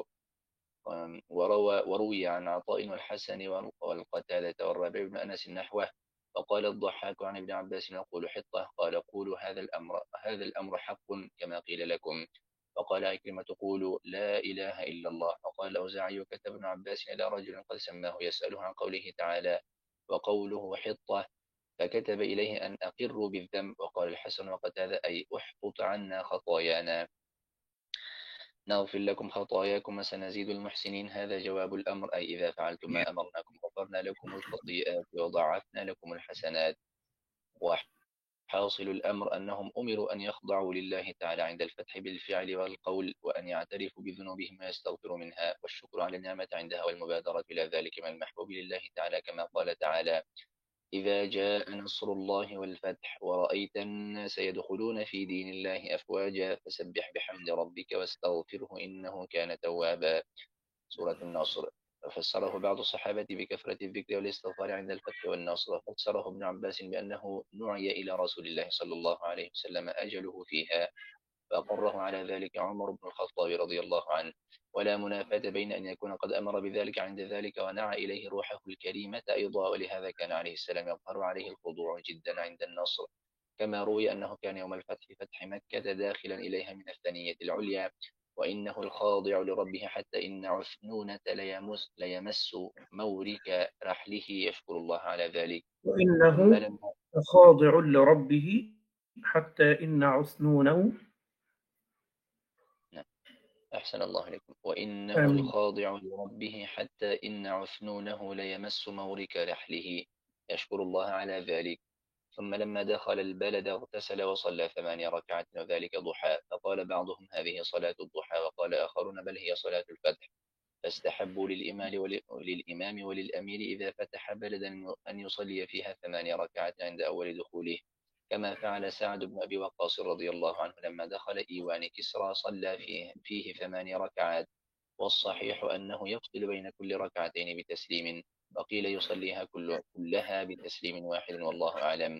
وروى وروي عن عطاء والحسن والقتادة والربيع بن أنس نحوه. وقال الضحاك عن ابن عباس نقول حطة قال قولوا هذا الأمر هذا الأمر حق كما قيل لكم. وقال عكرمة قولوا لا إله إلا الله. وقال الأوزاعي وكتب ابن عباس إلى رجل قد سماه يسأله عن قوله تعالى وقوله حطة فكتب إليه أن أقروا بالذنب. وقال الحسن وقتادة أي احطط عنا خطايانا نغفر لكم خطاياكم وسنزيد المحسنين. هذا جواب الأمر أي إذا فعلتم ما أمرناكم غفرنا لكم الخطيئات وضاعفنا لكم الحسنات. وحاصل الأمر أنهم أمروا أن يخضعوا لله تعالى عند الفتح بالفعل والقول، وأن يعترفوا بذنوبهم ويستغفروا منها، والشكر على النعمة عندها والمبادرة إلى ذلك من المحبوب لله تعالى، كما قال تعالى إذا جاء نصر الله والفتح ورأيت الناس يدخلون في دين الله أفواجا فسبح بحمد ربك واستغفره إنه كان توابا. سورة النصر. فسره بعض الصحابة بكثرة الذكر والاستغفار عند الفتح والنصر، فسره ابن عباس بأنه نعي إلى رسول الله صلى الله عليه وسلم أجله فيها، فأقره على ذلك عمر بن الخطاب رضي الله عنه. ولا منافاة بين أن يكون قد أمر بذلك عند ذلك ونعى إليه روحه الكريمة أيضا، ولهذا كان عليه السلام يظهر عليه الخضوع جدا عند النصر، كما روي أنه كان يوم الفتح فتح مكة داخلا إليها من الثنية العليا وإنه الخاضع لربه حتى إن عفنونة ليمس, ليمس مورك رحله يشكر الله على ذلك. ثم وإنه لما خاضع لربه حتى إن عثنونه. أحسن الله عليكم. وإنه آمين. الخاضع لربه حتى إن عفنونه ليمس مورك رحله يشكر الله على ذلك. ثم لما دخل البلد اغتسل وصلى ثماني ركعات وذلك ضحى، فقال بعضهم هذه صلاة الضحى، وقال آخرون بل هي صلاة الفتح. فاستحبوا للإمام, ول... للإمام وللأمير إذا فتح بلدا أن يصلي فيها ثماني ركعات عند أول دخوله، كما فعل سعد بن أبي وقاص رضي الله عنه لما دخل إيوان كسرى صلى فيه, فيه ثماني ركعات. والصحيح أنه يفصل بين كل ركعتين بتسليم، وقيل يصليها كل كلها بتسليم واحد والله أعلم.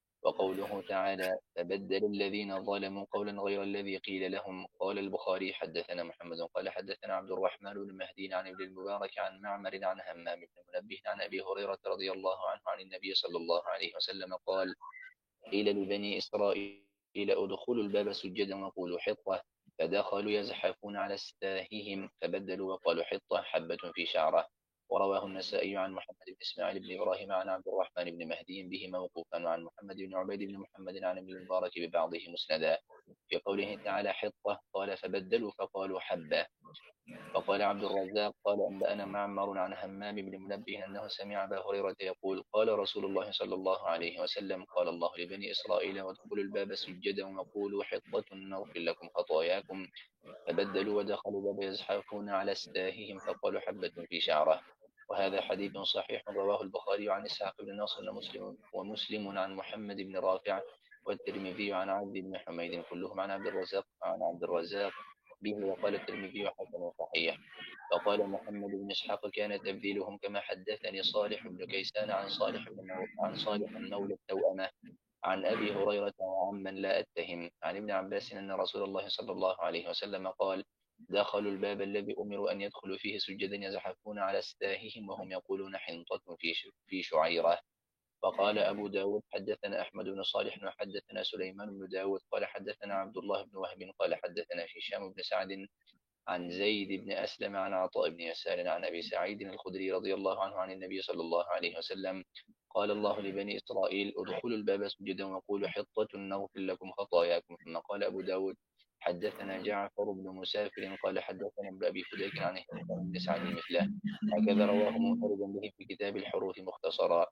وقوله تعالى فبدل الذين ظلموا قولا غير الذي قيل لهم. قال البخاري حدثنا محمد قال حدثنا عبد الرحمن بن مهدي عن ابن المبارك عن معمر عن همام بن منبه عن أبي هريرة رضي الله عنه عن النبي صلى الله عليه وسلم قال قيل لبني إسرائيل ادخلوا الباب سجدا وقولوا حطة، فدخلوا يزحفون على استاههم فبدلوا وقالوا حطة حبة في شعره. ورواه النسائي عن محمد بن إسماعيل بن إبراهيم عن عبد الرحمن بن مهدي به موقوفا، وعن محمد بن عبيد بن محمد عن ابن المبارك ببعضه مسندا في قوله تعالى حطة قال فبدلوا فقالوا حبة. وقال عبد الرزاق قال أنبأنا معمر عن همام بن منبه أنه سمع أبا هريرة يقول قال رسول الله صلى الله عليه وسلم قال الله لبني إسرائيل وادخلوا الباب سجدا وقولوا حطة نغفر لكم خطاياكم، فبدلوا ودخلوا الباب يزحفون على استاههم فقالوا حبة في شعره. وهذا حديث صحيح رواه البخاري عن إسحاق بن ناصر ومسلم, ومسلم عن محمد بن رافع والترمذي عن عبد بن حميد كلهم عن عبد الرزاق عن عبد الرزاق به. وقال الترمذي حسن صحيح. وقال محمد بن إسحاق كان تبذيلهم كما حدثني صالح بن كيسان عن صالح بن مو... عن صالح مولى التوأمة عن أبي هريرة وعمن لا أتهم عن ابن عباس أن رسول الله صلى الله عليه وسلم قال دخلوا الباب الذي أمروا أن يدخلوا فيه سجدا يزحفون على استاههم وهم يقولون حنطة في في شعيرة. وقال أبو داود حدثنا أحمد بن صالح وحدثنا سليمان بن داود قال حدثنا عبد الله بن وهب قال حدثنا هشام بن سعد عن زيد بن أسلم عن عطاء بن يسار عن أبي سعيد الخدري رضي الله عنه عن النبي صلى الله عليه وسلم قال الله لبني إسرائيل ادخلوا الباب سجدا وقولوا حطة نغفر لكم خطاياكم. ثم قال أبو داود حدثنا جعفر بن مسافر قال حدثنا ابن أبي فديك عن هشام بن سعد مثله، هكذا رواه منفردا به في كتاب الحروف مختصرا.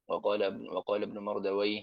وقال وقال ابن مردويه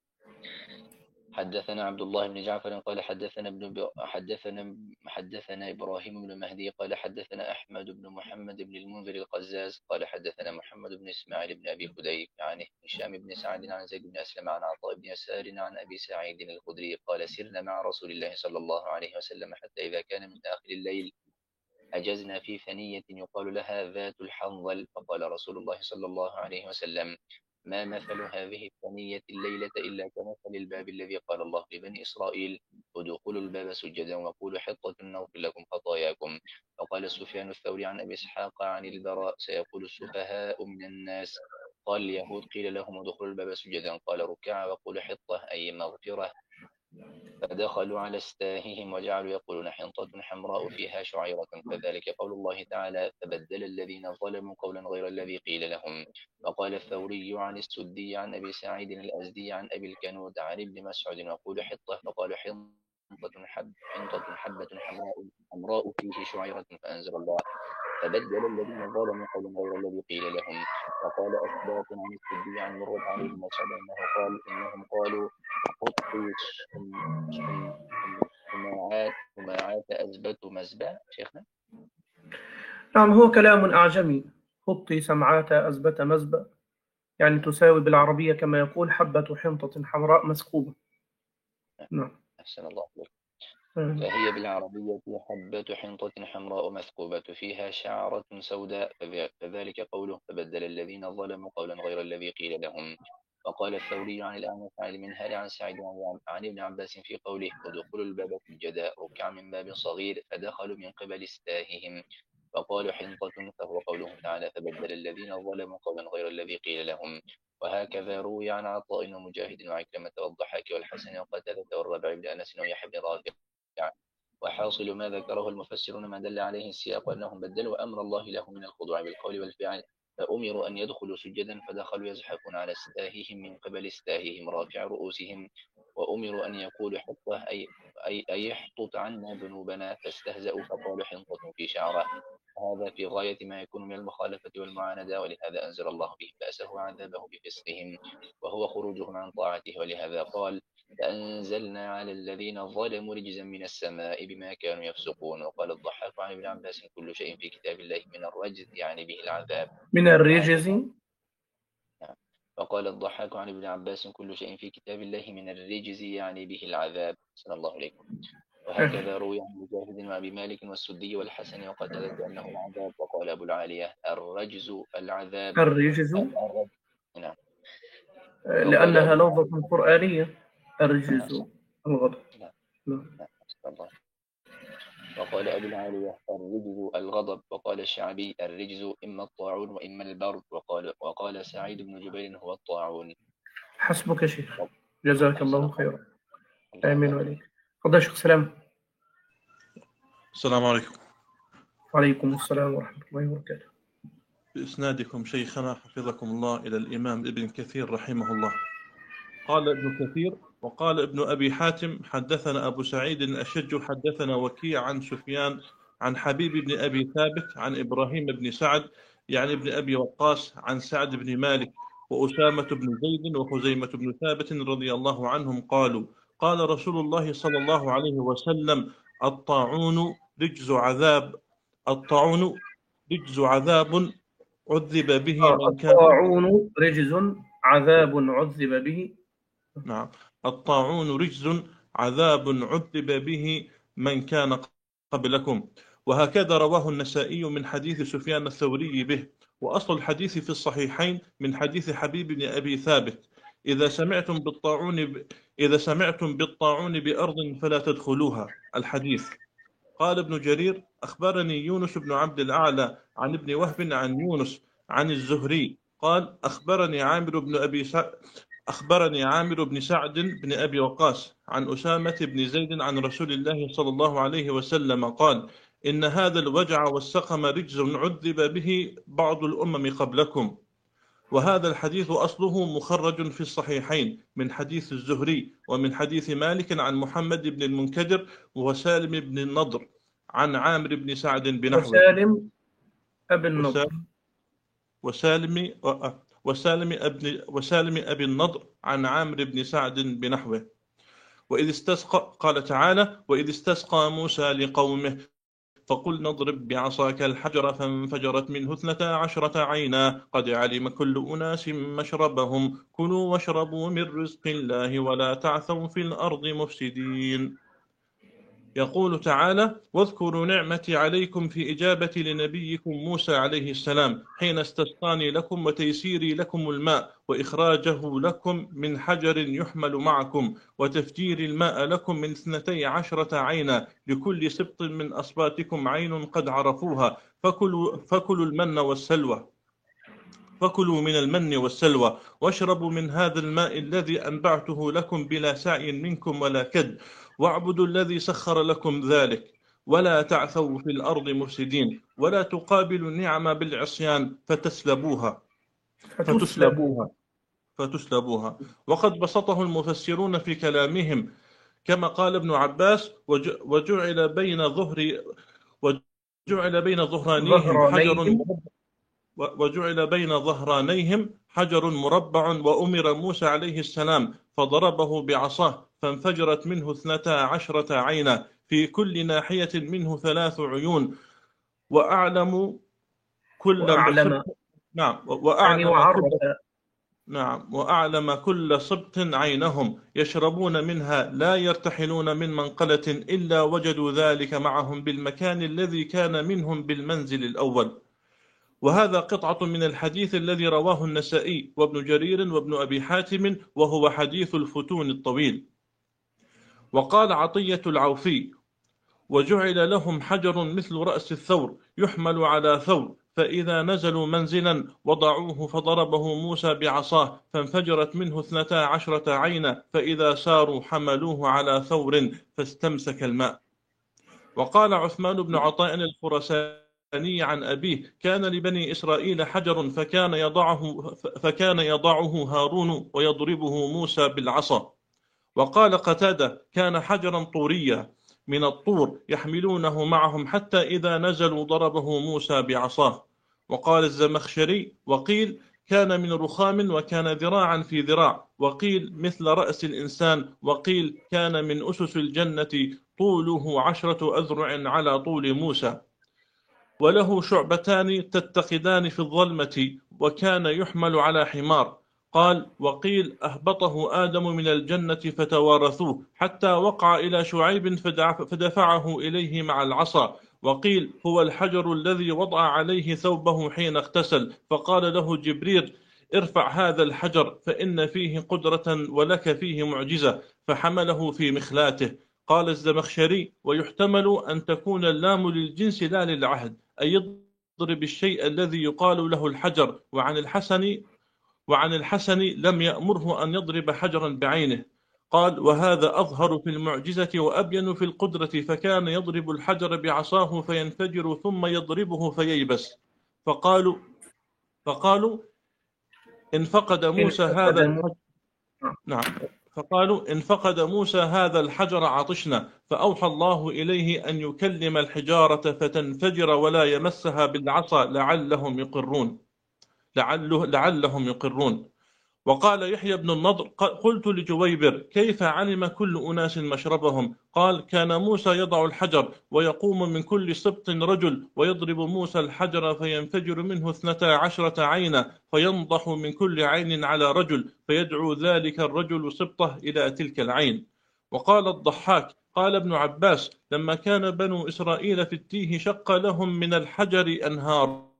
حدثنا عبد الله بن جعفر قال حدثنا ابن ب... حدثنا حدثنا إبراهيم بن مهدي قال حدثنا أحمد بن محمد بن المنذر القزاز قال حدثنا محمد بن إسماعيل بن أبي خديك عن هشام بن سعد عن زيد بن أسلم عن عطاء بن يسار عن أبي سعيد الخدري قال سرنا مع رسول الله صلى الله عليه وسلم حتى إذا كان من آخر الليل أجزنا في ثنية يقال لها ذات الحنظل، فقال رسول الله صلى الله عليه وسلم ما مثل هذه الثنية الليلة إلا كمثل الباب الذي قال الله لبني إسرائيل ادخلوا الباب سجدا وقولوا حطة نغفر لكم خطاياكم. وقال سفيان الثوري عن أبي إسحاق عن البراء سيقول السفهاء من الناس قال اليهود قيل لهم ادخلوا الباب سجدا قال ركعا وقولوا حطة أي مغفرة فدخلوا على استاههم وجعلوا يقولون حنطة حمراء فيها شعيرة، فذلك قول الله تعالى: فبدل الذين ظلموا قولا غير الذي قيل لهم. وقال الثوري عن السدي عن أبي سعيد الأزدي عن أبي الكنود عن ابن مسعود: وقول حطة، فقال حنطة حب حنطة حبة حمراء حمراء فيه شعيرة، فأنزل الله: فبدل الذين ظلموا قولا غير الذي قيل لهم. وقال أسباط عن السدي عن مرة عن ابن مسعود أنه قال: إنهم قالوا حطي سماعات سماعات أزبة مزبع. شيخنا نعم، هو كلام أعجمي. حطي سمعات أزبة مزبة، يعني تساوي بالعربية كما يقول حبة حنطة حمراء مسكوبة. نعم. أحسن الله عليك. آه. فهي بالعربية حبة حنطة حمراء مثقوبة فيها شعرة سوداء، فذلك قوله: فبدل الذين ظلموا قولا غير الذي قيل لهم. وقال الثوري عن الأعمش عن المنهال عن سعيد عن ابن عباس في قوله: ودخلوا الباب سجدا ركعا من باب صغير، فدخلوا من قبل استاههم. وقالوا حنطة، فهو قوله تعالى: فبدل الذين ظلموا قولا غير الذي قيل لهم. وهكذا روي عن عطاء ومجاهد وعكرمة والضحاك والحسن وقتادة والربيع بن أنس ويحيى بن رافع. وحاصل ما ذكره المفسرون ما دل عليه السياق أنهم بدلوا أمر الله له من الخضوع بالقول والفعل، فأمروا أن يدخلوا سجدا فدخلوا يزحفون على استاههم من قبل استاههم رافع رؤوسهم. وأمروا أن يقولوا حطة أي, أي, أي احطط عنا ذنوبنا، فاستهزأوا فقالوا حنطة في شعره. هذا في غاية ما يكون من المخالفة والمعاندة، ولهذا أنزل الله به بأسه وعذابه بفسقهم وهو خروجهم عن طاعته. ولهذا قال: فأنزلنا على الذين ظلموا رجزا من السماء بما كانوا يفسقون. وقال الضحاك عن ابن عباس: كل شيء في كتاب الله من الرجز يعني به العذاب. من الرجز. وقال الضحاك عن ابن عباس: كل شيء في كتاب الله من الرجز يعني به العذاب. صلى الله عليكم. وهكذا روي عن مجاهد وابي مالك والسدي والحسن وقتادة أنه العذاب. وقال أبو العالية: الرجز العذاب. الرجز الرجز. نعم. لأنها لفظة قرآنية. الرجز الغضب. نعم. وقال أبو العالية: الرجز الغضب. وقال الشعبي: الرجز إما الطاعون وإما البرد. وقال وقال سعيد بن جبير: هو الطاعون. حسبك شيخ، جزاك الله خيرا. آمين وعليك. تفضل شيخ سلام. السلام عليكم. وعليكم السلام ورحمة الله وبركاته. بإسنادكم شيخنا حفظكم الله إلى الإمام ابن كثير رحمه الله. قال ابن كثير: وقال ابن أبي حاتم: حدثنا أبو سعيد الأشج حدثنا وكيع عن سفيان عن حبيب بن أبي ثابت عن إبراهيم بن سعد يعني ابن أبي وقاص عن سعد بن مالك وأسامة بن زيد وخزيمة بن ثابت رضي الله عنهم قالوا: قال رسول الله صلى الله عليه وسلم: الطاعون رجز عذاب الطاعون رجز عذاب عذب به من كان. الطاعون رجز عذاب عذب به. نعم. الطاعون رجز عذاب عذب به من كان قبلكم. وهكذا رواه النسائي من حديث سفيان الثوري به. وأصل الحديث في الصحيحين من حديث حبيب بن أبي ثابت: إذا سمعتم بالطاعون ب... إذا سمعتم بالطاعون بأرض فلا تدخلوها. الحديث. قال ابن جرير: أخبرني يونس بن عبد الأعلى عن ابن وهب عن يونس عن الزهري قال: أخبرني عامر بن أبي سعد أخبرني عامر بن سعد بن أبي وقاص عن أسامة بن زيد عن رسول الله صلى الله عليه وسلم قال: إن هذا الوجع والسقم رجز عذب به بعض الأمم قبلكم. وهذا الحديث أصله مخرج في الصحيحين من حديث الزهري ومن حديث مالك عن محمد بن المنكدر وسالم بن النضر عن عامر بن سعد بنحوه. وسالم أبي النضر وسالم وسالم ابن وسالم أبي النضر عن عامر بن سعد بنحوه. وإذ استسقى قال تعالى: وإذ استسقى موسى لقومه فقل نضرب بعصاك الحجر فانفجرت منه اثنتا عشرة عينا قد علم كل أناس مشربهم كلوا واشربوا من رزق الله ولا تعثوا في الأرض مفسدين. يقول تعالى: واذكروا نعمتي عليكم في إجابتي لنبيكم موسى عليه السلام حين استسقاني لكم وتيسيري لكم الماء وإخراجه لكم من حجر يحمل معكم وتفجير الماء لكم من اثنتي عشرة عينا لكل سبط من أصباتكم عين قد عرفوها فكلوا, فكلوا المن والسلوى. فكلوا من المن والسلوى واشربوا من هذا الماء الذي أنبعته لكم بلا سعي منكم ولا كد، واعبدوا الذي سخر لكم ذلك، ولا تعثوا في الأرض مفسدين، ولا تقابلوا النعم بالعصيان فتسلبوها فتسلبوها فتسلبوها. وقد بسطه المفسرون في كلامهم كما قال ابن عباس: وجعل بين ظهر وجعل بين ظهرانيهم حجر وجعل بين ظهرانيهم حجر مربع، وأمر موسى عليه السلام فضربه بعصاه فانفجرت منه اثنتا عشرة عينا، في كل ناحية منه ثلاث عيون، وأعلم كل وأعلم نعم وأعلم يعني كل نعم وأعلم كل سبط عينهم يشربون منها لا يرتحلون من منقلة إلا وجدوا ذلك معهم بالمكان الذي كان منهم بالمنزل الأول. وهذا قطعة من الحديث الذي رواه النسائي وابن جرير وابن أبي حاتم، وهو حديث الفتون الطويل. وقال عطية العوفي: وجعل لهم حجر مثل رأس الثور يحمل على ثور، فإذا نزلوا منزلا وضعوه فضربه موسى بعصاه فانفجرت منه اثنتا عشرة عينا، فإذا ساروا حملوه على ثور فاستمسك الماء. وقال عثمان بن عطاء الخرساني عن أبيه: كان لبني إسرائيل حجر فكان يضعه, فكان يضعه هارون ويضربه موسى بالعصا. وقال قتادة: كان حجرا طوريا من الطور يحملونه معهم حتى إذا نزلوا ضربه موسى بعصاه. وقال الزمخشري: وقيل كان من رخام وكان ذراعا في ذراع، وقيل مثل رأس الإنسان، وقيل كان من أسس الجنة طوله عشرة أذرع على طول موسى، وله شعبتان تتقدان في الظلمة، وكان يحمل على حمار. قال: وقيل أهبطه آدم من الجنة فتوارثوه حتى وقع إلى شعيب فدفعه إليه مع العصا. وقيل هو الحجر الذي وضع عليه ثوبه حين اغتسل، فقال له جبريل: ارفع هذا الحجر فإن فيه قدرة ولك فيه معجزة، فحمله في مخلاته. قال الزمخشري: ويحتمل أن تكون اللام للجنس لا للعهد، أي يضرب الشيء الذي يقال له الحجر. وعن الحسن وعن الحسن لم يأمره أن يضرب حجرا بعينه. قال: وهذا أظهر في المعجزة وأبين في القدرة، فكان يضرب الحجر بعصاه فينفجر ثم يضربه فييبس. فقالوا فقالوا إن فقد موسى هذا الحجر نعم فقالوا إن فقد موسى هذا الحجر عطشنا، فأوحى الله إليه أن يكلم الحجارة فتنفجر ولا يمسها بالعصا لعلهم يقرون لعله لعلهم يقرون. وقال يحيى بن النضر: قلت لجويبر: كيف علم كل أناس مشربهم؟ قال: كان موسى يضع الحجر ويقوم من كل سبط رجل، ويضرب موسى الحجر فينفجر منه اثنتا عشرة عينا، فينضح من كل عين على رجل، فيدعو ذلك الرجل سبطه إلى تلك العين. وقال الضحاك: قال ابن عباس: لما كان بنو إسرائيل في التيه شق لهم من الحجر أنهار.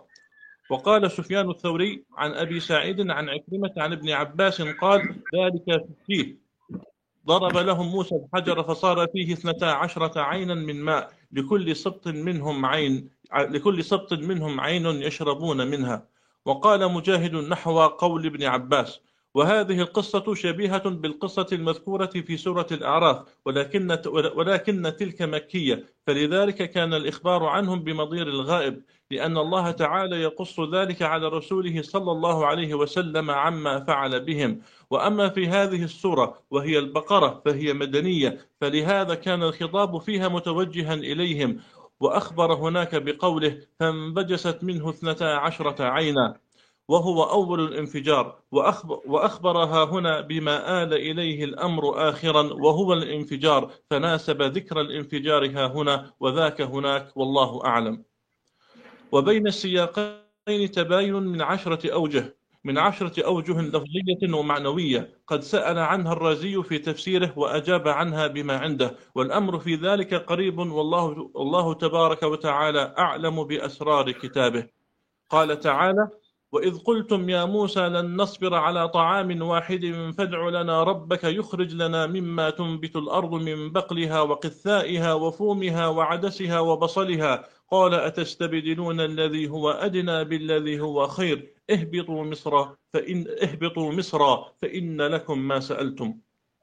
وقال سفيان الثوري عن أبي سعيد عن عكرمة عن ابن عباس قال: ذلك في التيه ضرب لهم موسى الحجر فصار فيه اثنتا عشرة عينا من ماء، لكل سبط منهم عين لكل سبط منهم عين يشربون منها. وقال مجاهد نحو قول ابن عباس. وهذه القصة شبيهة بالقصة المذكورة في سورة الأعراف، ولكن ولكن تلك مكية، فلذلك كان الإخبار عنهم بمضير الغائب، لأن الله تعالى يقص ذلك على رسوله صلى الله عليه وسلم عما فعل بهم. وأما في هذه السورة وهي البقرة فهي مدنية، فلهذا كان الخطاب فيها متوجها إليهم. وأخبر هناك بقوله: فانبجست منه اثنتا عشرة عينا، وهو أول الانفجار، وأخبرها هنا بما آل إليه الأمر آخرا وهو الانفجار، فناسب ذكر الانفجار ها هنا وذاك هناك، والله أعلم. وبين السياقين تباين من عشرة أوجه من عشرة أوجه لفظية ومعنوية قد سأل عنها الرازي في تفسيره وأجاب عنها بما عنده، والأمر في ذلك قريب، والله الله تبارك وتعالى أعلم بأسرار كتابه. قال تعالى: وإذ قلتم يا موسى لن نصبر على طعام واحد فادع لنا ربك يخرج لنا مما تنبت الأرض من بقلها وقثائها وفومها وعدسها وبصلها قال أتستبدلون الذي هو أدنى بالذي هو خير اهبطوا مصر فإن اهبطوا مصر فإن لكم ما سألتم.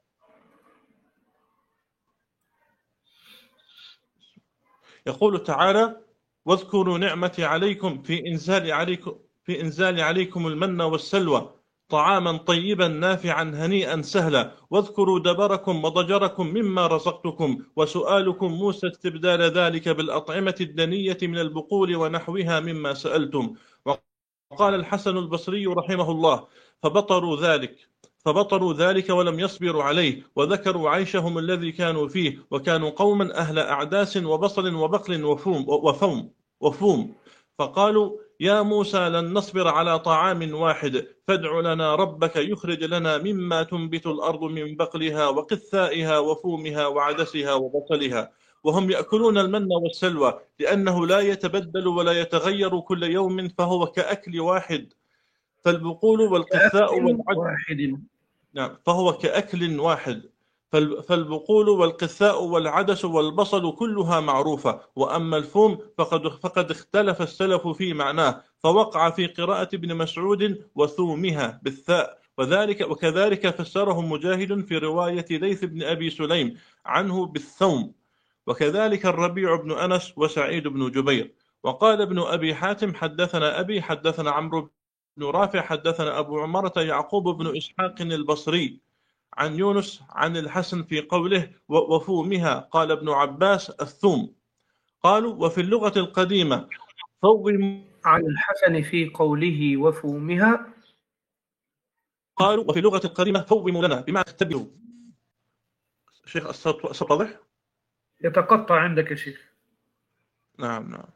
يقول تعالى واذكروا نعمتي عليكم في إنزال عليكم في إنزال عليكم المن والسلوى طعاما طيبا نافعا هنيئا سهلا واذكروا دبركم وضجركم مما رزقتكم وسؤالكم موسى استبدال ذلك بالأطعمة الدنية من البقول ونحوها مما سألتم. وقال الحسن البصري رحمه الله فبطروا ذلك فبطروا ذلك ولم يصبروا عليه وذكروا عيشهم الذي كانوا فيه وكانوا قوما أهل أعداس وبصل وبقل وفوم وفوم وفوم فقالوا يا موسى لن نصبر على طعام واحد فادع لنا ربك يخرج لنا مما تنبت الأرض من بقلها وقثائها وفومها وعدسها وبصلها وهم يأكلون المن والسلوى لأنه لا يتبدل ولا يتغير كل يوم فهو كأكل واحد فالبقول والقثاء والعدس نعم فهو كأكل واحد فالبقول والقثاء والعدس والبصل كلها معروفة. وأما الفوم فقد, فقد اختلف السلف في معناه فوقع في قراءة ابن مسعود وثومها بالثاء وذلك وكذلك فسره مجاهد في رواية ليث بن أبي سليم عنه بالثوم وكذلك الربيع بن أنس وسعيد بن جبير. وقال ابن أبي حاتم حدثنا أبي حدثنا عمرو بن رافع حدثنا أبو عمرة يعقوب بن إسحاق البصري عن يونس عن الحسن في قوله وفومها قال ابن عباس الثوم. قالوا وفي اللغة القديمة فوم عن الحسن في قوله وفومها قالوا وفي اللغة القديمة فوموا لنا بمعنى اختبروا. شيخ الصوت واضح؟ يتقطع عندك يا شيخ. نعم نعم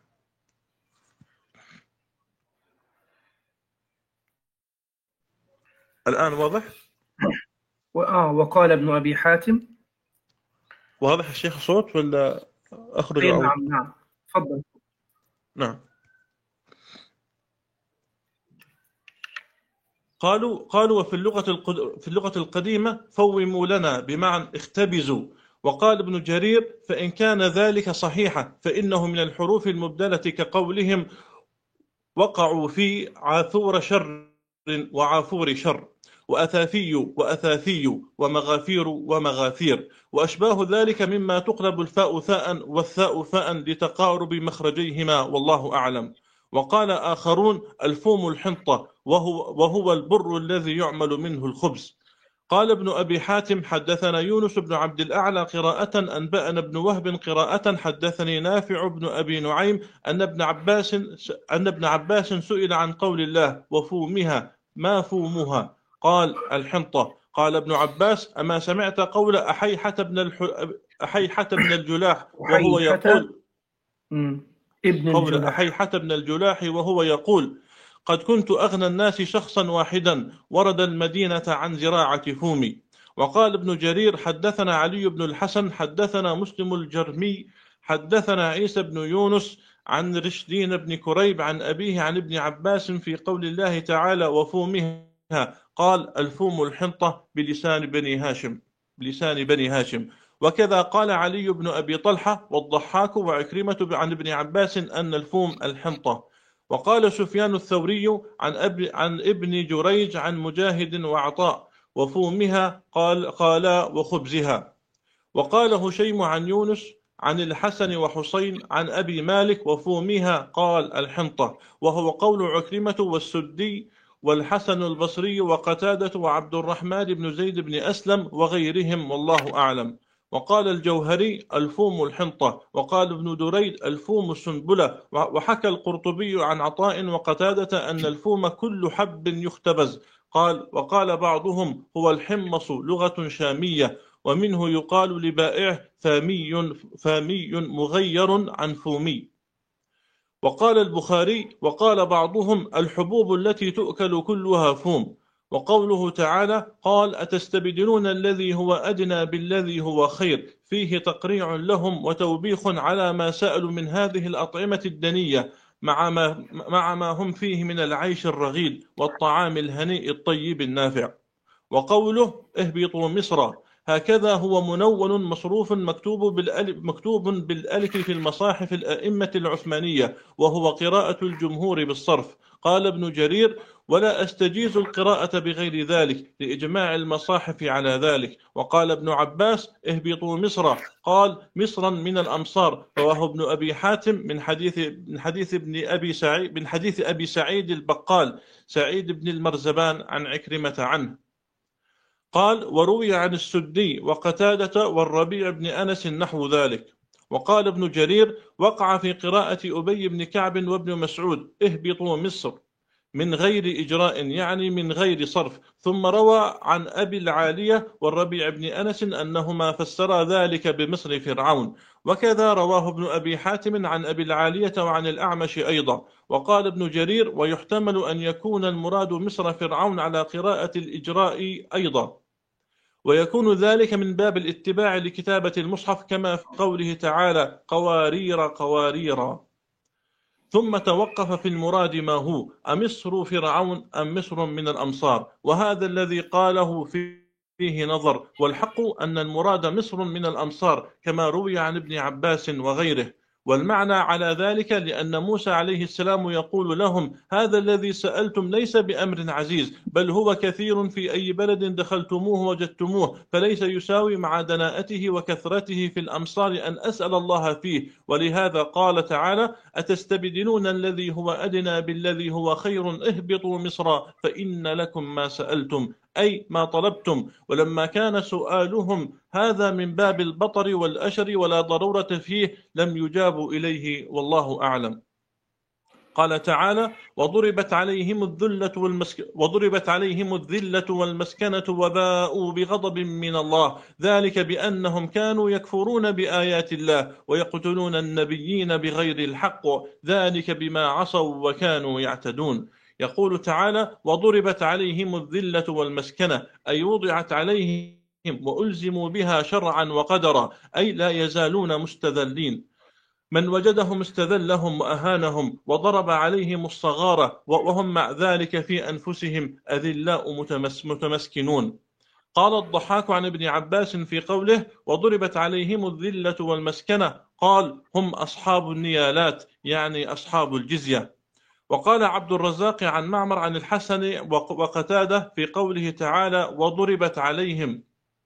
الآن واضح؟ وآه وقال ابن أبي حاتم. واضح الشيخ الصوت ولا أخرج؟ أو... نعم نعم تفضل. نعم قالوا قالوا وفي اللغة القد... في اللغة القديمة فوموا لنا بمعنى اختبزوا. وقال ابن جرير فإن كان ذلك صحيحا فإنه من الحروف المبدلة كقولهم وقعوا في عاثور شر وعافور شر وأثاثي وأثاثي ومغافير ومغاثير وأشباه ذلك مما تقلب الفاء ثاء والثاء فاء لتقارب مخرجيهما والله أعلم. وقال آخرون الفوم الحنطة وهو, وهو البر الذي يعمل منه الخبز. قال ابن أبي حاتم حدثنا يونس بن عبد الأعلى قراءة أنبأنا ابن وهب قراءة حدثني نافع بن أبي نعيم أن ابن عباس أن ابن عباس سئل عن قول الله وفومها ما فومها قال الحنطة. قال ابن عباس أما سمعت قول أحيحة بن الح... أحيحة بن الجلاح وهو يقول ابن قول أحيحة بن الجلاح وهو يقول قد كنت أغنى الناس شخصا واحدا ورد المدينة عن زراعة فومي. وقال ابن جرير حدثنا علي بن الحسن حدثنا مسلم الجرمي حدثنا عيسى بن يونس عن رشدين بن كريب عن أبيه عن ابن عباس في قول الله تعالى وفومها قال الفوم الحنطة بلسان بني هاشم بلسان بني هاشم. وكذا قال علي بن أبي طلحة والضحاك وعكرمة عن ابن عباس أن الفوم الحنطة. وقال سفيان الثوري عن, أب عن ابن جريج عن مجاهد وعطاء وفومها قال قالا وخبزها. وقال هشيم عن يونس عن الحسن وحسين عن أبي مالك وفومها قال الحنطة وهو قول عكرمة والسدي والحسن البصري وقتادة وعبد الرحمن بن زيد بن أسلم وغيرهم والله أعلم. وقال الجوهري الفوم الحنطة. وقال ابن دريد الفوم السنبلة. وحكى القرطبي عن عطاء وقتادة أن الفوم كل حب يختبز. قال وقال بعضهم هو الحمص لغة شامية ومنه يقال لبائعه فامي فامي مغير عن فومي. وقال البخاري وقال بعضهم الحبوب التي تؤكل كلها فوم. وقوله تعالى قال أتستبدلون الذي هو أدنى بالذي هو خير فيه تقريع لهم وتوبيخ على ما سألوا من هذه الأطعمة الدنية مع ما, مع ما هم فيه من العيش الرغيد والطعام الهنيء الطيب النافع. وقوله اهبطوا مصر هكذا هو منون مصروف مكتوب بالألف, مكتوب بالألف في المصاحف الأئمة العثمانية، وهو قراءة الجمهور بالصرف. قال ابن جرير: ولا أستجيز القراءة بغير ذلك لإجماع المصاحف على ذلك. وقال ابن عباس: اهبطوا مصر، قال مصرا من الأمصار. رواه ابن أبي حاتم من حديث من حديث ابن أبي سعيد من حديث أبي سعيد البقال سعيد بن المرزبان عن عكرمة عنه قال: وروي عن السدي وقتادة والربيع بن أنس نحو ذلك. وقال ابن جرير: وقع في قراءة أبي بن كعب وابن مسعود: اهبطوا مصر، من غير إجراء، يعني من غير صرف. ثم روى عن أبي العالية والربيع بن أنس أنهما فسرا ذلك بمصر فرعون. وكذا رواه ابن أبي حاتم عن أبي العالية وعن الأعمش أيضا. وقال ابن جرير: ويحتمل أن يكون المراد مصر فرعون على قراءة الإجراء أيضا، ويكون ذلك من باب الاتباع لكتابة المصحف، كما في قوله تعالى: قوارير قواريرا. ثم توقف في المراد ما هو أمصر فرعون أم مصر من الأمصار، وهذا الذي قاله فيه نظر، والحق أن المراد مصر من الأمصار كما روي عن ابن عباس وغيره. والمعنى على ذلك لأن موسى عليه السلام يقول لهم: هذا الذي سألتم ليس بأمر عزيز، بل هو كثير في أي بلد دخلتموه وجدتموه، فليس يساوي مع دناءته وكثرته في الأمصار أن أسأل الله فيه. ولهذا قال تعالى: أتستبدلون الذي هو أدنى بالذي هو خير، اهبطوا مصر فإن لكم ما سألتم، أي ما طلبتم. ولما كان سؤالهم هذا من باب البطر والأشر ولا ضرورة فيه لم يجابوا إليه، والله أعلم. قال تعالى: وضربت عليهم الذلة والمسك... وضربت عليهم الذلة والمسكنة وباءوا بغضب من الله، ذلك بأنهم كانوا يكفرون بآيات الله ويقتلون النبيين بغير الحق، ذلك بما عصوا وكانوا يعتدون. يقول تعالى: وضربت عليهم الذلة والمسكنة، أي وضعت عليهم وألزموا بها شرعا وقدرا، أي لا يزالون مستذلين. من وجدهم استذلهم وأهانهم وضرب عليهم الصغارة، وهم مع ذلك في أنفسهم أذلاء متمس متمسكنون. قال الضحاك عن ابن عباس في قوله: وضربت عليهم الذلة والمسكنة، قال: هم أصحاب النيالات، يعني أصحاب الجزية. وقال عبد الرزاق عن معمر عن الحسن وقتادة في قوله تعالى: وضربت عليهم،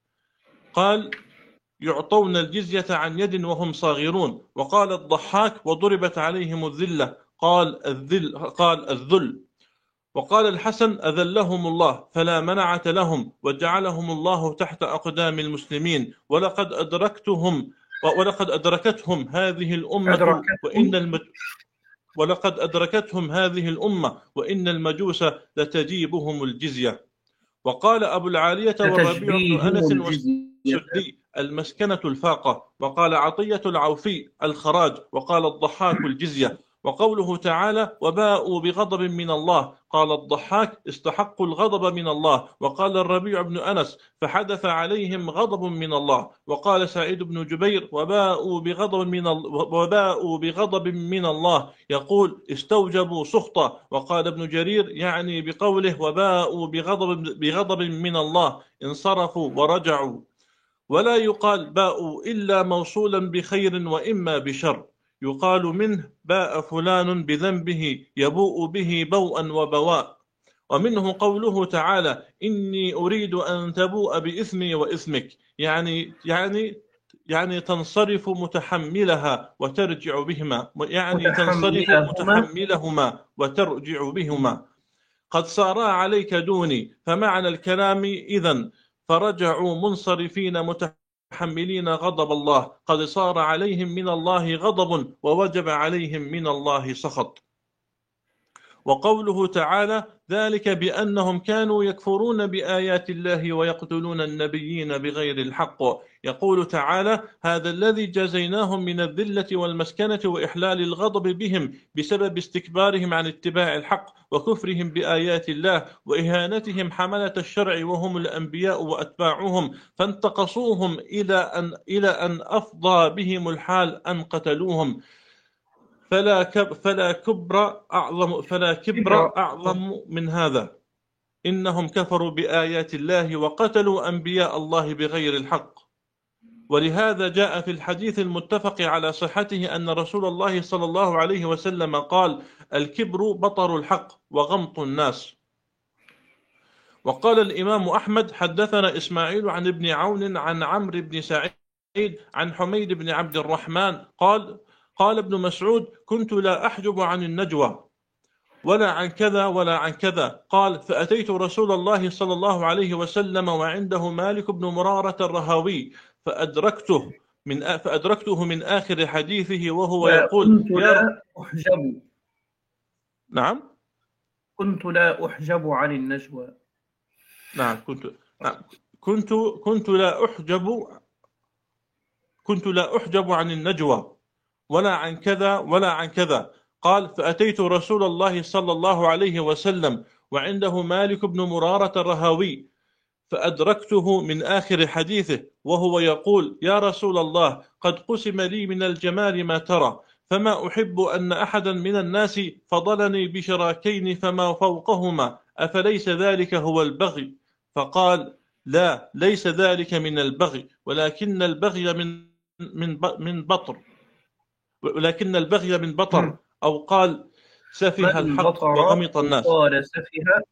قال: يعطون الجزية عن يد وهم صاغرون. وقال الضحاك: وضربت عليهم الذلة، قال الذل قال الذل. وقال الحسن: أذلهم الله فلا منعة لهم، وجعلهم الله تحت أقدام المسلمين. ولقد أدركتهم ولقد أدركتهم هذه الأمة أدركتهم. وإن المج... ولقد أدركتهم هذه الأمة وإن المجوس لتجيبهم الجزية. وقال أبو العالية والربيع بن أنس والسدي: المسكنة الفاقة. وقال عطية العوفي: الخراج. وقال الضحاك: الجزية. وقوله تعالى: وباءوا بغضب من الله، قال الضحاك: استحقوا الغضب من الله. وقال الربيع بن أنس: فحدث عليهم غضب من الله. وقال سعيد بن جبير: وباءوا بغضب من وباءوا بغضب من الله، يقول: استوجبوا سخطه. وقال ابن جرير يعني بقوله: وباءوا بغضب بغضب من الله، انصرفوا ورجعوا. ولا يقال باءوا إلا موصولا بخير وإما بشر، يقال منه: باء فلان بذنبه يبوء به بوءا وبواء. ومنه قوله تعالى: إني أريد أن تبوء بإثمي وإثمك، يعني يعني يعني تنصرف متحملها وترجع بهما، يعني تنصرف متحملهما وترجع بهما. قد صارا عليك دوني، فمعنى الكلام إذن فرجعوا منصرفين متحملين غضب الله، قد صار عليهم من الله غضب ووجب عليهم من الله سخط. وقوله تعالى: ذلك بأنهم كانوا يكفرون بآيات الله ويقتلون النبيين بغير الحق. يقول تعالى: هذا الذي جزيناهم من الذلة والمسكنة وإحلال الغضب بهم بسبب استكبارهم عن اتباع الحق وكفرهم بآيات الله وإهانتهم حملة الشرع وهم الأنبياء وأتباعهم، فانتقصوهم إلى أن, إلى أن أفضى بهم الحال أن قتلوهم. فلا كب فلا كبر أعظم فلا كبر أعظم من هذا. إنهم كفروا بآيات الله وقتلوا أنبياء الله بغير الحق. ولهذا جاء في الحديث المتفق على صحته أن رسول الله صلى الله عليه وسلم قال: الكبر بطر الحق وغمط الناس. وقال الإمام أحمد: حدثنا إسماعيل عن ابن عون عن عمرو بن سعيد عن حميد بن عبد الرحمن قال: قال ابن مسعود: كنت لا أحجب عن النجوى ولا عن كذا ولا عن كذا. قال: فأتيت رسول الله صلى الله عليه وسلم وعنده مالك بن مرارة الرهاوي فأدركته من فأدركته من آخر حديثه وهو يقول: كنت يا لا أحجب. نعم كنت لا أحجب عن النجوى. نعم كنت نعم كنت كنت لا أحجب كنت لا أحجب عن النجوى ولا عن كذا ولا عن كذا. قال: فأتيت رسول الله صلى الله عليه وسلم وعنده مالك بن مرارة الرهاوي فأدركته من آخر حديثه وهو يقول: يا رسول الله، قد قسم لي من الجمال ما ترى، فما أحب أن أحدا من الناس فضلني بشراكين فما فوقهما، أفليس ذلك هو البغي؟ فقال: لا، ليس ذلك من البغي، ولكن البغي من من من بطر ولكن البغي من بطر، أو قال سفه الحق وغمط الناس. قال سفه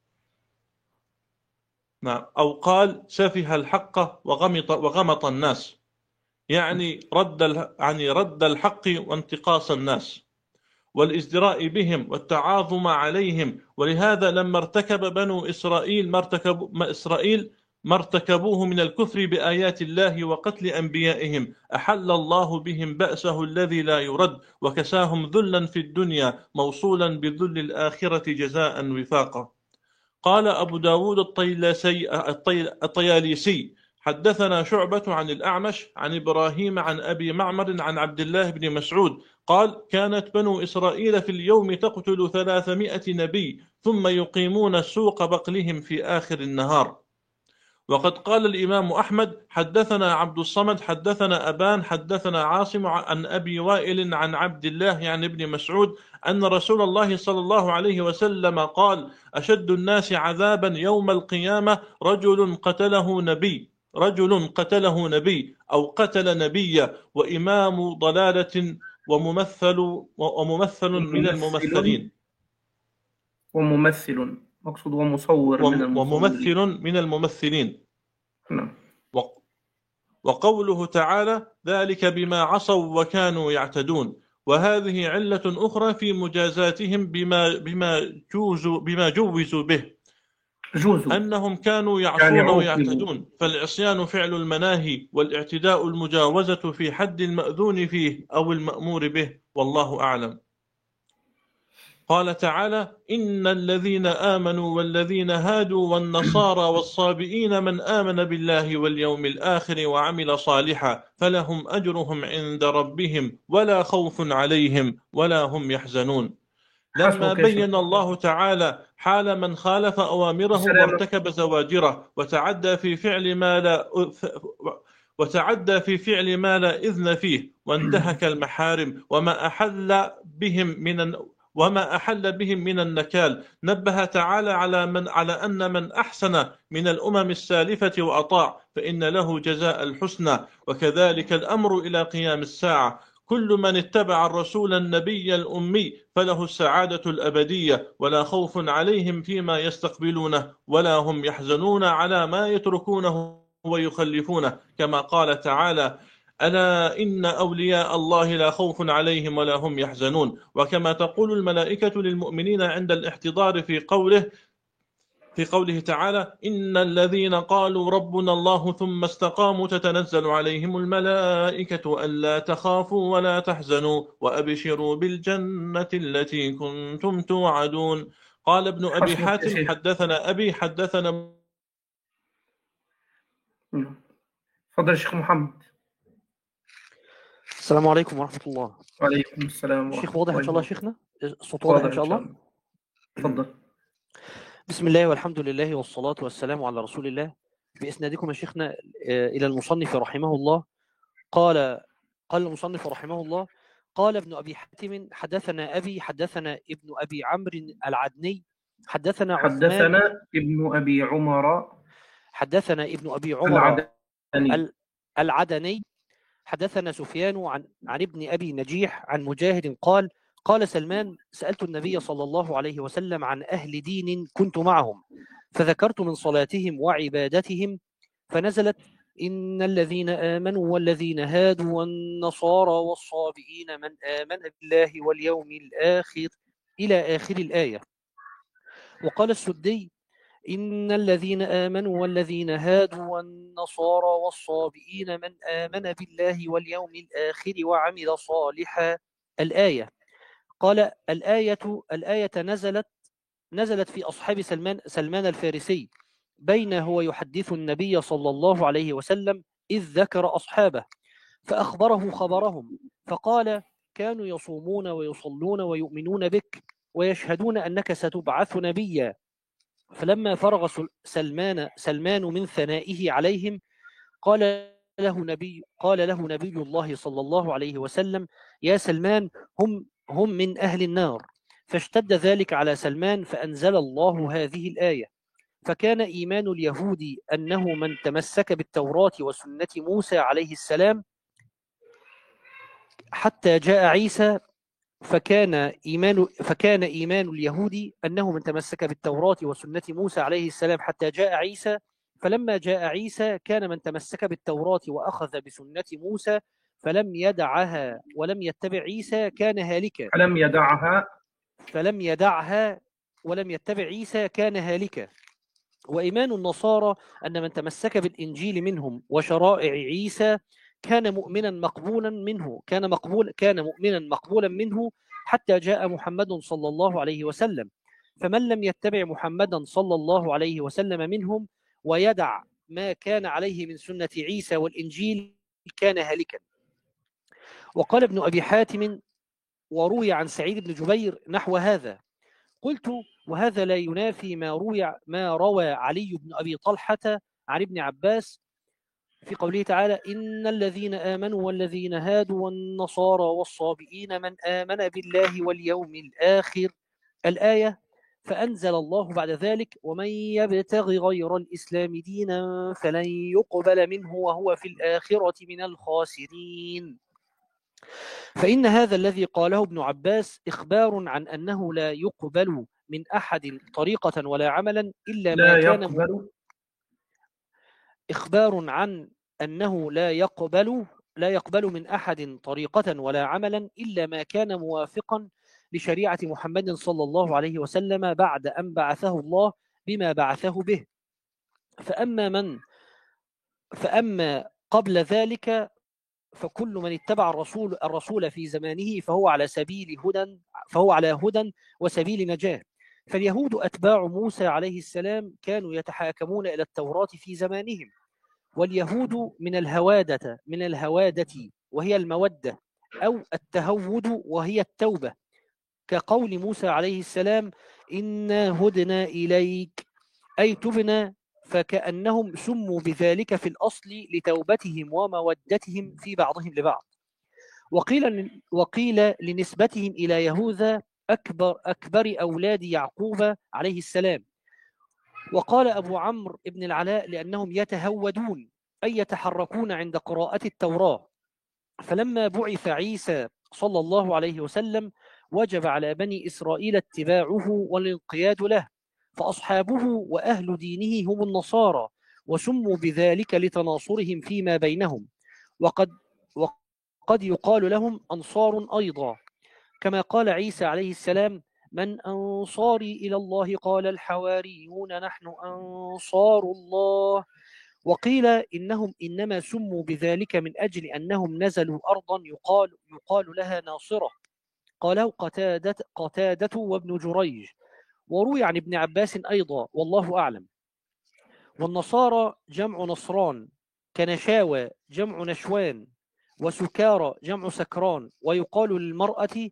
نعم أو قال سفه الحق وغمط وغمط الناس، يعني رد يعني رد الحق وانتقاص الناس والازدراء بهم والتعاظم عليهم. ولهذا لما ارتكب بنو إسرائيل ما ارتكبوا ما إسرائيل ما ارتكبوه من الكفر بآيات الله وقتل أنبيائهم، أحل الله بهم بأسه الذي لا يرد، وكساهم ذلا في الدنيا موصولا بذل الآخرة جزاء وفاقا. قال أبو داود الطياليسي: حدثنا شعبة عن الأعمش عن إبراهيم عن أبي معمر عن عبد الله بن مسعود قال: كانت بنو إسرائيل في اليوم تقتل ثلاثمائة نبي ثم يقيمون سوق بقلهم في آخر النهار. وقد قال الإمام أحمد: حدثنا عبد الصمد حدثنا أبان حدثنا عاصم عن أبي وائل عن عبد الله يعني ابن مسعود أن رسول الله صلى الله عليه وسلم قال: أشد الناس عذابا يوم القيامة رجل قتله نبي رجل قتله نبي أو قتل نبيا وإمام ضلالة وممثل وممثل من الممثلين وممثل مقصود ومصور من وممثل من الممثلين. نعم. وقوله تعالى: ذلك بما عصوا وكانوا يعتدون. وهذه علة أخرى في مجازاتهم بما بما جوزوا بما جوزوا به، جوزوا أنهم كانوا يعصون يعني ويعتدون، فالعصيان فعل المناهي والاعتداء المجاوزة في حد المأذون فيه أو المأمور به، والله أعلم. قال تعالى: إن الذين آمنوا والذين هادوا والنصارى والصابئين من آمن بالله واليوم الآخر وعمل صالحا فلهم أجرهم عند ربهم ولا خوف عليهم ولا هم يحزنون. لما بين الله تعالى حال من خالف أوامره وارتكب زواجره وتعدى في فعل ما لا وتعدى في فعل ما لا إذن فيه وانتهك المحارم وما أحل بهم من وما أحل بهم من النكال، نبه تعالى على من على أن من أحسن من الأمم السالفة وأطاع فإن له جزاء الحسنى، وكذلك الأمر إلى قيام الساعة. كل من اتبع الرسول النبي الأمي فله السعادة الأبدية ولا خوف عليهم فيما يستقبلونه ولا هم يحزنون على ما يتركونه ويخلفونه، كما قال تعالى: ألا إن أولياء الله لا خوف عليهم ولا هم يحزنون. وكما تقول الملائكة للمؤمنين عند الاحتضار في قوله في قوله تعالى: إن الذين قالوا ربنا الله ثم استقاموا تتنزل عليهم الملائكة ألا تخافوا ولا تحزنوا وأبشروا بالجنة التي كنتم توعدون. قال ابن أبي حاتم: حدثنا أبي حدثنا. تفضل شيخ محمد. السلام عليكم ورحمة الله. وعليكم السلام. شيخ واضح إن شاء الله شيخنا؟ الصوت واضح إن شاء الله؟ تفضل. بسم الله والحمد لله والصلاة والسلام على رسول الله. بإسنادكم يا شيخنا إلى المصنف رحمه الله قال قال المصنف رحمه الله: قال ابن أبي حاتم: حدثنا أبي حدثنا ابن أبي عمرو العدني حدثنا عثمان حدثنا ابن أبي عمر حدثنا ابن أبي عمر العدني ال- العدني حدثنا سفيان عن عن ابن أبي نجيح عن مجاهد قال قال سلمان سألت النبي صلى الله عليه وسلم عن أهل دين كنت معهم فذكرت من صلاتهم وعبادتهم فنزلت إن الذين آمنوا والذين هادوا والنصارى والصابئين من آمن بالله واليوم الآخر إلى آخر الآية. وقال السدي إن الذين آمنوا والذين هادوا والنصارى والصابئين من آمن بالله واليوم الآخر وعمل صالحا الآية. قال الآية الآية نزلت نزلت في أصحاب سلمان سلمان الفارسي بين هو يحدث النبي صلى الله عليه وسلم إذ ذكر أصحابه فأخبره خبرهم فقال كانوا يصومون ويصلون ويؤمنون بك ويشهدون أنك ستبعث نبيا. فلما فرغ سلمان سلمان من ثنائه عليهم قال له نبي قال له نبي الله صلى الله عليه وسلم يا سلمان هم هم من أهل النار. فاشتد ذلك على سلمان فأنزل الله هذه الآية فكان إيمان اليهود أنه من تمسك بالتوراة وسنة موسى عليه السلام حتى جاء عيسى فكان إيمان فكان إيمان اليهود أنه من تمسك بالتوراة وسنة موسى عليه السلام حتى جاء عيسى فلما جاء عيسى كان من تمسك بالتوراة وأخذ بسنة موسى فلم يدعها ولم يتبع عيسى كان هالكا فلم يدعها فلم يدعها ولم يتبع عيسى كان هالكا. وإيمان النصارى أن من تمسك بالإنجيل منهم وشرائع عيسى كان مؤمنا مقبولا منه كان مقبول كان مؤمنا مقبولا منه حتى جاء محمد صلى الله عليه وسلم. فمن لم يتبع محمدا صلى الله عليه وسلم منهم ويدع ما كان عليه من سنة عيسى والإنجيل كان هالكا. وقال ابن أبي حاتم وروي عن سعيد بن جبير نحو هذا. قلت وهذا لا ينافي ما روي ما روى علي بن أبي طلحة عن ابن عباس في قوله تعالى إن الذين آمنوا والذين هادوا والنصارى والصابئين من آمن بالله واليوم الآخر الآية. فأنزل الله بعد ذلك ومن يبتغي غير الإسلام دينا فلن يقبل منه وهو في الآخرة من الخاسرين. فإن هذا الذي قاله ابن عباس إخبار عن أنه لا يقبل من أحد طريقة ولا عملا إلا ما لا كان يقبل إخبار عن أنه لا يقبل لا يقبل من أحد طريقة ولا عملا إلا ما كان موافقا لشريعة محمد صلى الله عليه وسلم بعد أن بعثه الله بما بعثه به. فأما من فأما قبل ذلك فكل من اتبع الرسول الرسول في زمانه فهو على سبيل هدى فهو على هدى وسبيل نجاة. فاليهود أتباع موسى عليه السلام كانوا يتحاكمون إلى التوراة في زمانهم. واليهود من الهوادة من الهوادة وهي المودة أو التهود وهي التوبة كقول موسى عليه السلام إنا هدنا إليك أي تبنا. فكأنهم سموا بذلك في الأصل لتوبتهم ومودتهم في بعضهم لبعض. وقيل وقيل لنسبتهم إلى يهوذا أكبر أكبر أولاد يعقوب عليه السلام. وقال أبو عمرو بن العلاء لأنهم يتهودون أي يتحركون عند قراءة التوراة. فلما بعث عيسى صلى الله عليه وسلم وجب على بني إسرائيل اتباعه والانقياد له فأصحابه وأهل دينه هم النصارى وسموا بذلك لتناصرهم فيما بينهم. وقد, وقد يقال لهم أنصار أيضا كما قال عيسى عليه السلام من أنصاري إلى الله قال الحواريون نحن أنصار الله. وقيل إنهم إنما سموا بذلك من أجل أنهم نزلوا أرضا يقال, يقال لها ناصرة قاله قتادة, قتادة وابن جريج. وروي عن ابن عباس أيضا والله أعلم. والنصارى جمع نصران كنشاوى جمع نشوان وسكارى جمع سكران. ويقال للمرأة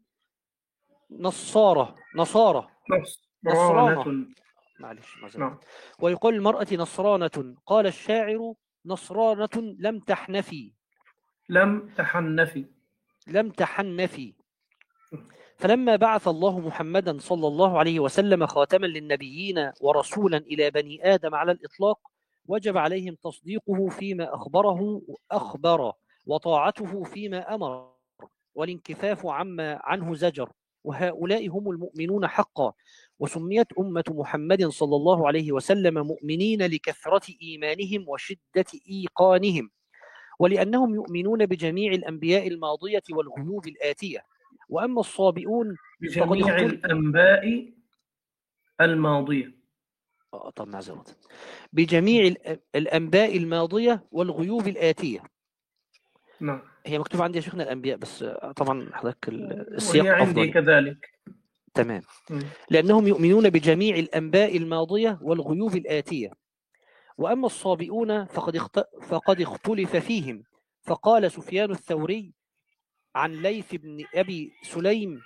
نصارة نصارى نصرانة معلش نعم. ويقال للمرأة نصرانة. قال الشاعر نصرانة لم تحنفي لم تحنفي لم تحنفي. فلما بعث الله محمدا صلى الله عليه وسلم خاتما للنبيين ورسولا إلى بني آدم على الإطلاق، وجب عليهم تصديقه فيما أخبره أخبر وطاعته فيما أمر والانكفاف عما عنه زجر، وهؤلاء هم المؤمنون حقا. وسميت أمة محمد صلى الله عليه وسلم مؤمنين لكثرة إيمانهم وشدة إيقانهم، ولأنهم يؤمنون بجميع الأنبياء الماضية والغيوب الآتية. وأما الصابئون بجميع الأنباء الماضية آه طب معذرة بجميع الأنباء الماضية والغيوب الآتية. نعم. هي مكتوب عندي يا شيخنا الأنبياء، بس طبعا حضرتك السياق وهي عندي أفضل. كذلك. تمام. م. لأنهم يؤمنون بجميع الأنباء الماضية والغيوب الآتية. وأما الصابئون فقد اخت... فقد اختلف فيهم، فقال سفيان الثوري عن ليث بن أبي سليم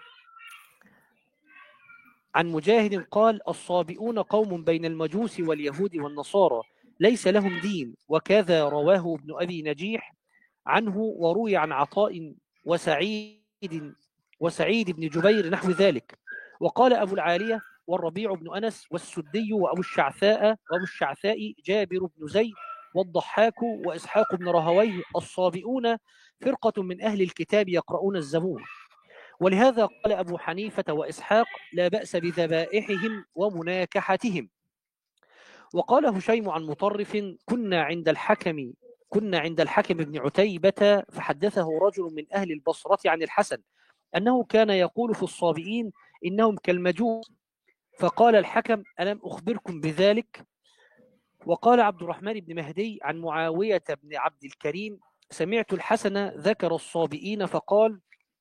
عن مجاهد قال: الصابئون قوم بين المجوس واليهود والنصارى ليس لهم دين. وكذا رواه ابن أبي نجيح عنه، وروي عن عطاء وسعيد وسعيد بن جبير نحو ذلك. وقال أبو العالية والربيع بن أنس والسدي وأبو الشعثاء وأبو الشعثاء جابر بن زيد والضحاك وإسحاق بن رهويه: الصابئون فرقة من أهل الكتاب يقرؤون الزبور. ولهذا قال أبو حنيفة وإسحاق: لا بأس بذبائحهم ومناكحتهم. وقال هشيم عن مطرف: كنا عند الحكم كنا عند الحكم بن عتيبة فحدثه رجل من أهل البصرة عن الحسن أنه كان يقول في الصابئين: إنهم كالمجوس. فقال الحكم: ألم أخبركم بذلك؟ وقال عبد الرحمن بن مهدي عن معاوية بن عبد الكريم: سمعت الحسن ذكر الصابئين فقال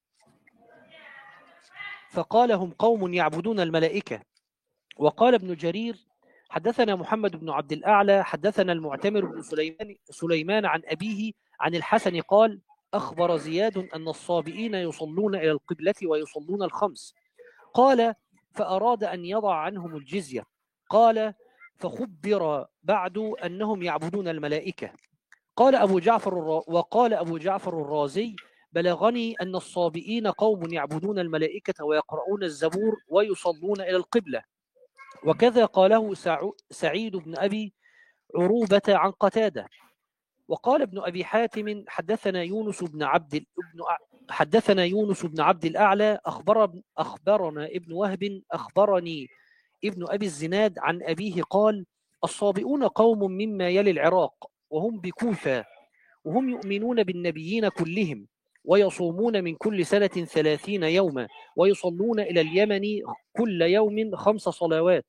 فقال هم قوم يعبدون الملائكة. وقال ابن جرير: حدثنا محمد بن عبد الأعلى حدثنا المعتمر بن سليمان, سليمان عن أبيه عن الحسن قال: أخبر زياد أن الصابئين يصلون إلى القبلة ويصلون الخمس. قال: فأراد أن يضع عنهم الجزية. قال: فخبر بعد أنهم يعبدون الملائكة. قال أبو جعفر وقال أبو جعفر الرازي: بلغني أن الصابئين قوم يعبدون الملائكة ويقرؤون الزبور ويصلون إلى القبلة. وكذا قاله سعيد بن أبي عروبة عن قتادة. وقال ابن أبي حاتم: حدثنا يونس بن عبد ابن حدثنا يونس بن عبد الأعلى أخبر أخبرنا ابن وهب أخبرني ابن أبي الزناد عن أبيه قال: الصابئون قوم مما يلي العراق وهم بكوفة، وهم يؤمنون بالنبيين كلهم، ويصومون من كل سنة ثلاثين يوما، ويصلون إلى اليمن كل يوم خمس صلوات.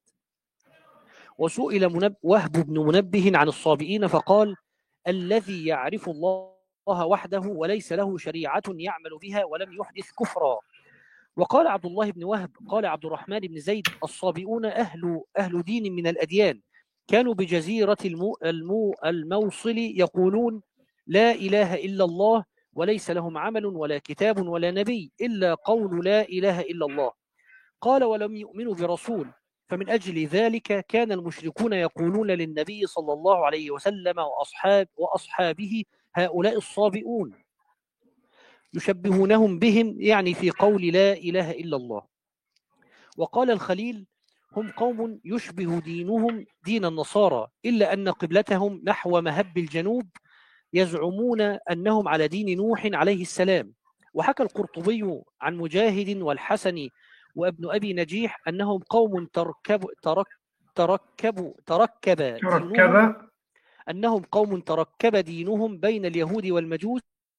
وسئل منب وهب بن منبه عن الصابئين فقال: الذي يعرف الله وحده وليس له شريعة يعمل بها ولم يحدث كفرا. وقال عبد الله بن وهب قال عبد الرحمن بن زيد: الصابئون أهل, أهل دين من الأديان، كانوا بجزيرة المو المو الموصل يقولون: لا إله إلا الله، وليس لهم عمل ولا كتاب ولا نبي إلا قول لا إله إلا الله. قال: ولم يؤمنوا برسول، فمن أجل ذلك كان المشركون يقولون للنبي صلى الله عليه وسلم وأصحاب وأصحابه: هؤلاء الصابئون، يشبهونهم بهم يعني في قول لا إله إلا الله. وقال الخليل: هم قوم يشبه دينهم دين النصارى، إلا أن قبلتهم نحو مهب الجنوب، يزعمون أنهم على دين نوح عليه السلام. وحكى القرطبي عن مجاهد والحسن وابن أبي نجيح أنهم قوم تركب ترك تركب تركب دينهم أنهم قوم تركب دينهم بين اليهود والمجوس،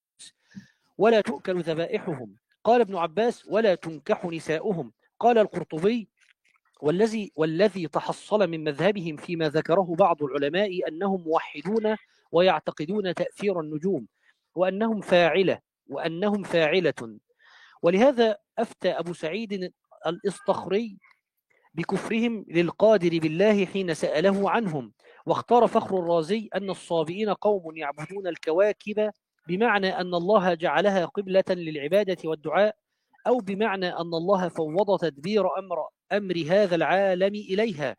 ولا تؤكل ذبائحهم. قال ابن عباس: ولا تنكح نساؤهم. قال القرطبي: والذي والذي تحصل من مذهبهم فيما ذكره بعض العلماء أنهم موحدون ويعتقدون تأثير النجوم، وأنهم فاعلة وأنهم فاعلة. ولهذا أفتى أبو سعيد الإسطخري بكفرهم للقادر بالله حين سأله عنهم. واختار فخر الرازي أن الصابئين قوم يعبدون الكواكب، بمعنى أن الله جعلها قبلة للعبادة والدعاء، أو بمعنى أن الله فوض تدبير أمر, أمر هذا العالم إليها.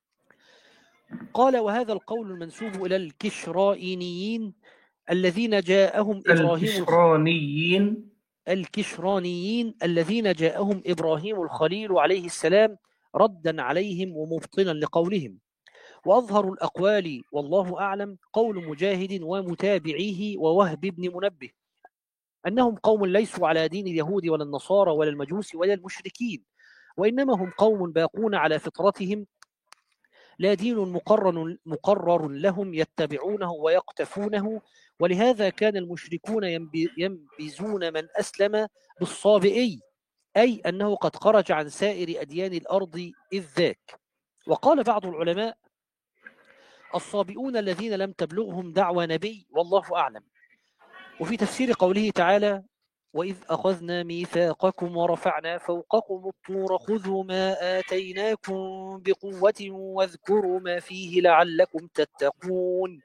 قال: وهذا القول المنسوب إلى الكشرائيين الذين جاءهم إبراهيم الكشرانيين الكشرانيين الذين جاءهم إبراهيم الخليل عليه السلام ردا عليهم ومبطلا لقولهم. وأظهر الأقوال والله أعلم قول مجاهد ومتابعيه ووهب بن منبه أنهم قوم ليسوا على دين اليهود ولا النصارى ولا المجوس ولا المشركين، وإنما هم قوم باقون على فطرتهم، لا دين مقرر, مقرر لهم يتبعونه ويقتفونه. ولهذا كان المشركون ينبذون من أسلم بالصابئي، أي أنه قد خرج عن سائر أديان الأرض إذ ذاك. وقال بعض العلماء الصابئون الذين لم تبلغهم دعوى نبي، والله أعلم. وفي تفسير قوله تعالى وإذ أخذنا ميثاقكم ورفعنا فوقكم الطور خذوا ما آتيناكم بقوة واذكروا ما فيه لعلكم تتقون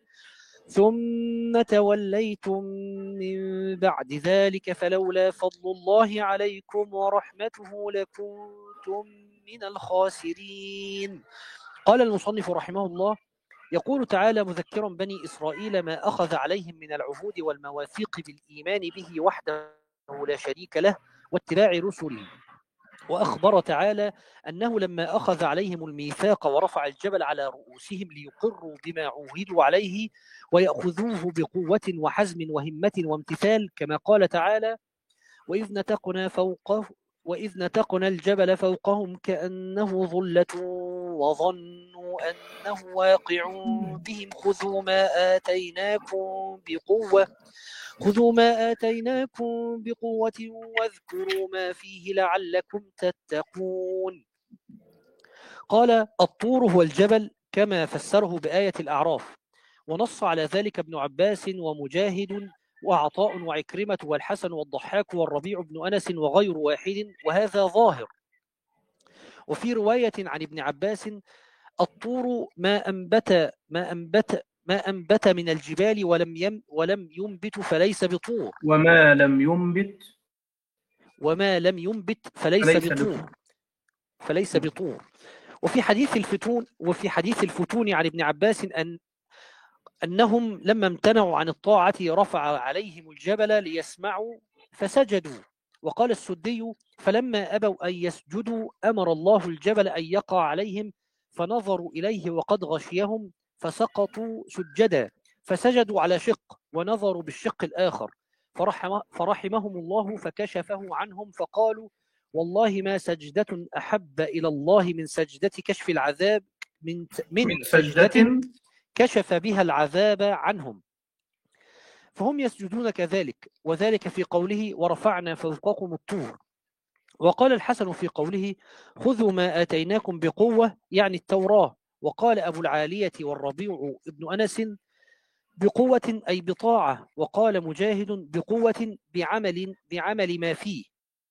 ثم توليتم من بعد ذلك فلولا فضل الله عليكم ورحمته لكنتم من الخاسرين. قال المصنف رحمه الله يقول تعالى مذكرا بني إسرائيل ما أخذ عليهم من العهود والمواثيق بالإيمان به وحده لا شريك له واتباع رسله. وأخبر تعالى أنه لما أخذ عليهم الميثاق ورفع الجبل على رؤوسهم ليقروا بما عوهدوا عليه ويأخذوه بقوة وحزم وهمة وامتثال، كما قال تعالى وإذ نتقنا فوقه وإذ نتقنا الجبل فوقهم كأنه ظلة وظنوا أنه واقع بهم خذوا ما آتيناكم بقوة خذوا ما آتيناكم بقوة واذكروا ما فيه لعلكم تتقون. قال الطور هو الجبل كما فسره بآية الأعراف، ونص على ذلك ابن عباس ومجاهد وعطاء وعكرمة والحسن والضحاك والربيع بن أنس وغير واحد، وهذا ظاهر. وفي رواية عن ابن عباس الطور ما أنبت ما أنبت ما أنبت من الجبال ولم يم ولم ينبت فليس بطور وما لم ينبت وما لم ينبت فليس, فليس بطور فليس بطور وفي حديث الفتون وفي حديث الفتون عن ابن عباس أن أنهم لما امتنعوا عن الطاعة رفع عليهم الجبل ليسمعوا فسجدوا. وقال السدي فلما أبوا أن يسجدوا أمر الله الجبل أن يقع عليهم فنظروا إليه وقد غشيهم فسقطوا سجدا فسجدوا على شق ونظروا بالشق الآخر فرحم فرحمهم الله فكشفه عنهم فقالوا والله ما سجدة أحب إلى الله من سجدة كشف العذاب من, من, من سجدة كشف بها العذاب عنهم. فهم يسجدون كذلك، وذلك في قوله ورفعنا فوقكم الطور. وقال الحسن في قوله خذوا ما آتيناكم بقوة يعني التوراة. وقال أبو العالية والربيع ابن أنس بقوة أي بطاعة. وقال مجاهد بقوة بعمل بعمل ما فيه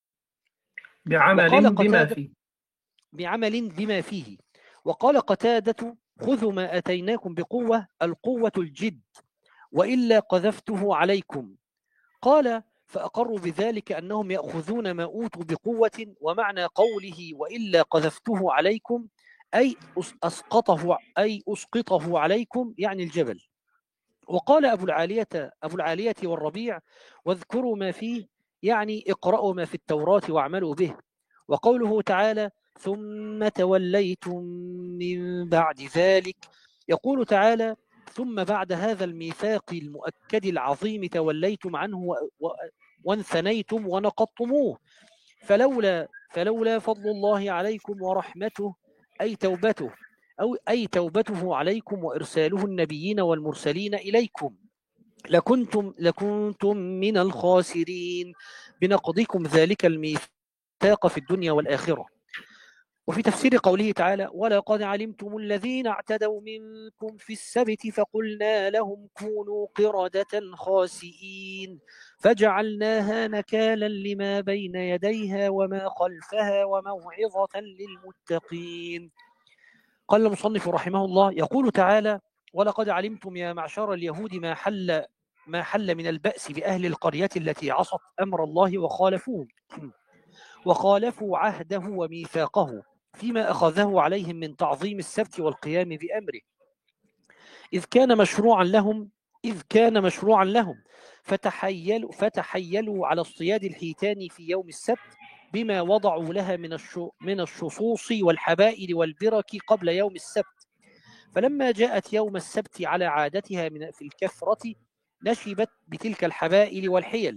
بعمل بما فيه بعمل بما فيه. وقال قتادة خذوا ما آتيناكم بقوة القوة الجد وإلا قذفته عليكم. قال فأقروا بذلك أنهم يأخذون ما أوتوا بقوة، ومعنى قوله وإلا قذفته عليكم أي أسقطه أي أسقطه عليكم يعني الجبل. وقال أبو العالية أبو العالية والربيع واذكروا ما فيه يعني اقرأوا ما في التوراة واعملوا به. وقوله تعالى ثم توليتم من بعد ذلك يقول تعالى ثم بعد هذا الميثاق المؤكد العظيم توليتم عنه وانثنيتم ونقضتموه فلولا فلولا فضل الله عليكم ورحمته أي توبته أو أي توبته عليكم وإرساله النبيين والمرسلين إليكم لكنتم لكنتم من الخاسرين بنقضكم ذلك الميثاق في الدنيا والآخرة. وفي تفسير قوله تعالى ولقد علمتم الذين اعتدوا منكم في السبت فقلنا لهم كونوا قردة خاسئين فجعلناها نكالا لما بين يديها وما خلفها وموعظة للمتقين. قال المصنف رحمه الله يقول تعالى ولقد علمتم يا معشر اليهود ما حل ما حل من البأس بأهل القرية التي عصت أمر الله وخالفوه وخالفوا عهده وميثاقه فيما أخذه عليهم من تعظيم السبت والقيام بأمره، إذ كان مشروعا لهم إذ كان مشروعا لهم، فتحيلوا, فتحيلوا على اصطياد الحيتان في يوم السبت بما وضعوا لها من من الشصوص والحبائل والبرك قبل يوم السبت. فلما جاءت يوم السبت على عادتها من في الكثرة نشبت بتلك الحبائل والحيل،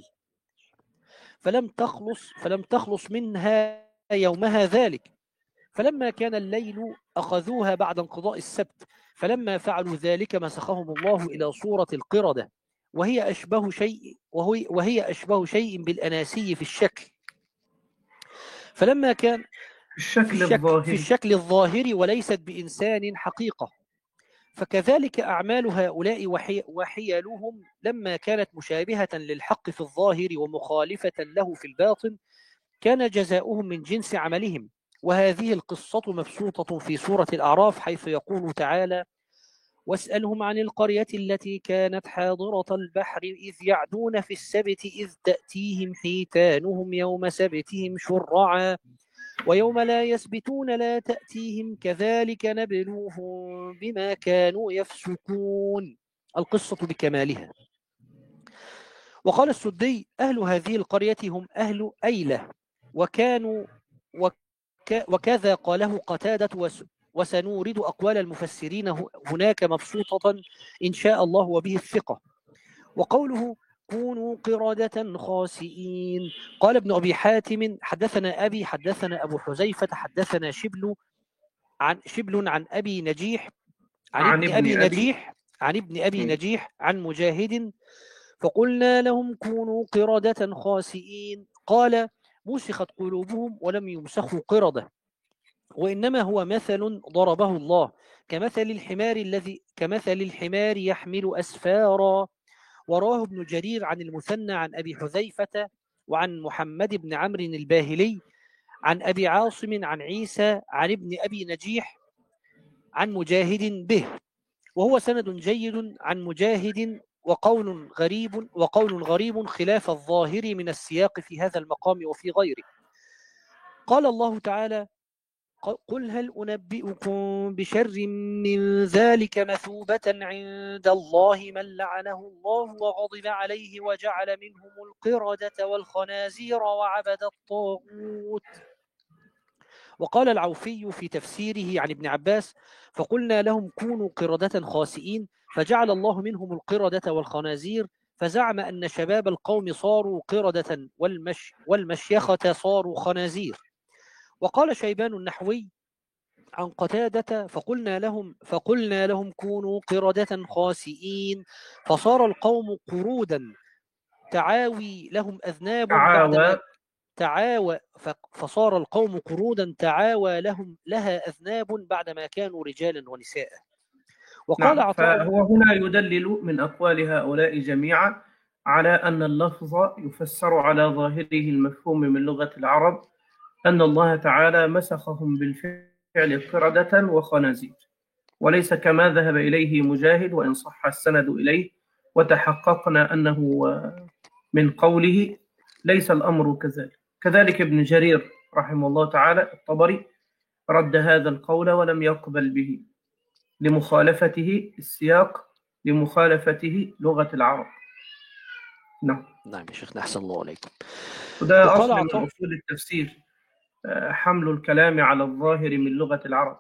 فلم تخلص فلم تخلص منها يومها ذلك. فلما كان الليل أخذوها بعد انقضاء السبت، فلما فعلوا ذلك مسخهم الله إلى صورة القردة، وهي أشبه شيء وهي, وهي أشبه شيء بالأناسي في الشكل. فلما كان في الشكل, في الشكل, الظاهري. في الشكل الظاهري وليست بإنسان حقيقة. فكذلك أعمال هؤلاء وحي وحيلهم لما كانت مشابهة للحق في الظاهر ومخالفة له في الباطن كان جزاؤهم من جنس عملهم. وهذه القصة مبسوطة في سورة الأعراف، حيث يقول تعالى: واسألهم عن القرية التي كانت حاضرة البحر إذ يعدون في السبت إذ تأتيهم حيتانهم يوم سبتهم شرعا ويوم لا يسبتون لا تأتيهم كذلك نبلوهم بما كانوا يفسقون. القصة بكمالها. وقال السدي: أهل هذه القرية هم أهل أيلة، وكانوا وك وكذا قاله قتادة، وسنورد أقوال المفسرين هناك مبسوطة إن شاء الله وبه الثقة. وقوله كونوا قردة خاسئين، قال ابن أبي حاتم: حدثنا أبي حدثنا أبو حذيفة حدثنا شبل عن شبل عن أبي نجيح عن, عن ابن أبي نجيح عن ابن أبي نجيح عن مجاهد فقلنا لهم كونوا قردة خاسئين. قال: مسخت قلوبهم ولم يمسخوا قردة، وإنما هو مثل ضربه الله كمثل الحمار الذي كمثل الحمار يحمل أسفارا. وراه ابن جرير عن المثنى عن أبي حذيفة وعن محمد بن عمرو الباهلي عن أبي عاصم عن عيسى عن ابن أبي نجيح عن مجاهد به، وهو سند جيد عن مجاهد. وقول غريب وقول غريب خلاف الظاهر من السياق في هذا المقام وفي غيره. قال الله تعالى: قل هل أنبئكم بشر من ذلك مثوبة عند الله من لعنه الله وغضب عليه وجعل منهم القردة والخنازير وعبد الطاغوت. وقال العوفي في تفسيره عن ابن عباس: فقلنا لهم كونوا قردة خاسئين، فجعل الله منهم القردة والخنازير، فزعم أن شباب القوم صاروا قردة والمش والمشيخة صاروا خنازير. وقال شيبان النحوي عن قتادة: فقلنا لهم فقلنا لهم كونوا قردة خاسئين، فصار القوم قرودا تعاوي لهم أذناب بعد تعاوى فصار القوم قرودا تعاوى لهم لها أذناب بعدما كانوا رجالا ونساء. وقال نعم، عطاء: فهو هنا يدلل من أقوال هؤلاء جميعا على أن اللفظ يفسر على ظاهره المفهوم من لغة العرب، أن الله تعالى مسخهم بالفعل قردة وخنازير، وليس كما ذهب إليه مجاهد، وإن صح السند إليه وتحققنا أنه من قوله ليس الأمر كذلك. كذلك ابن جرير رحمه الله تعالى الطبري رد هذا القول ولم يقبل به لمخالفته السياق، لمخالفته لغة العرب. نعم نعم يا شيخنا، أحسن الله عليكم. وده أصل من أصول التفسير، حمل الكلام على الظاهر من لغة العرب،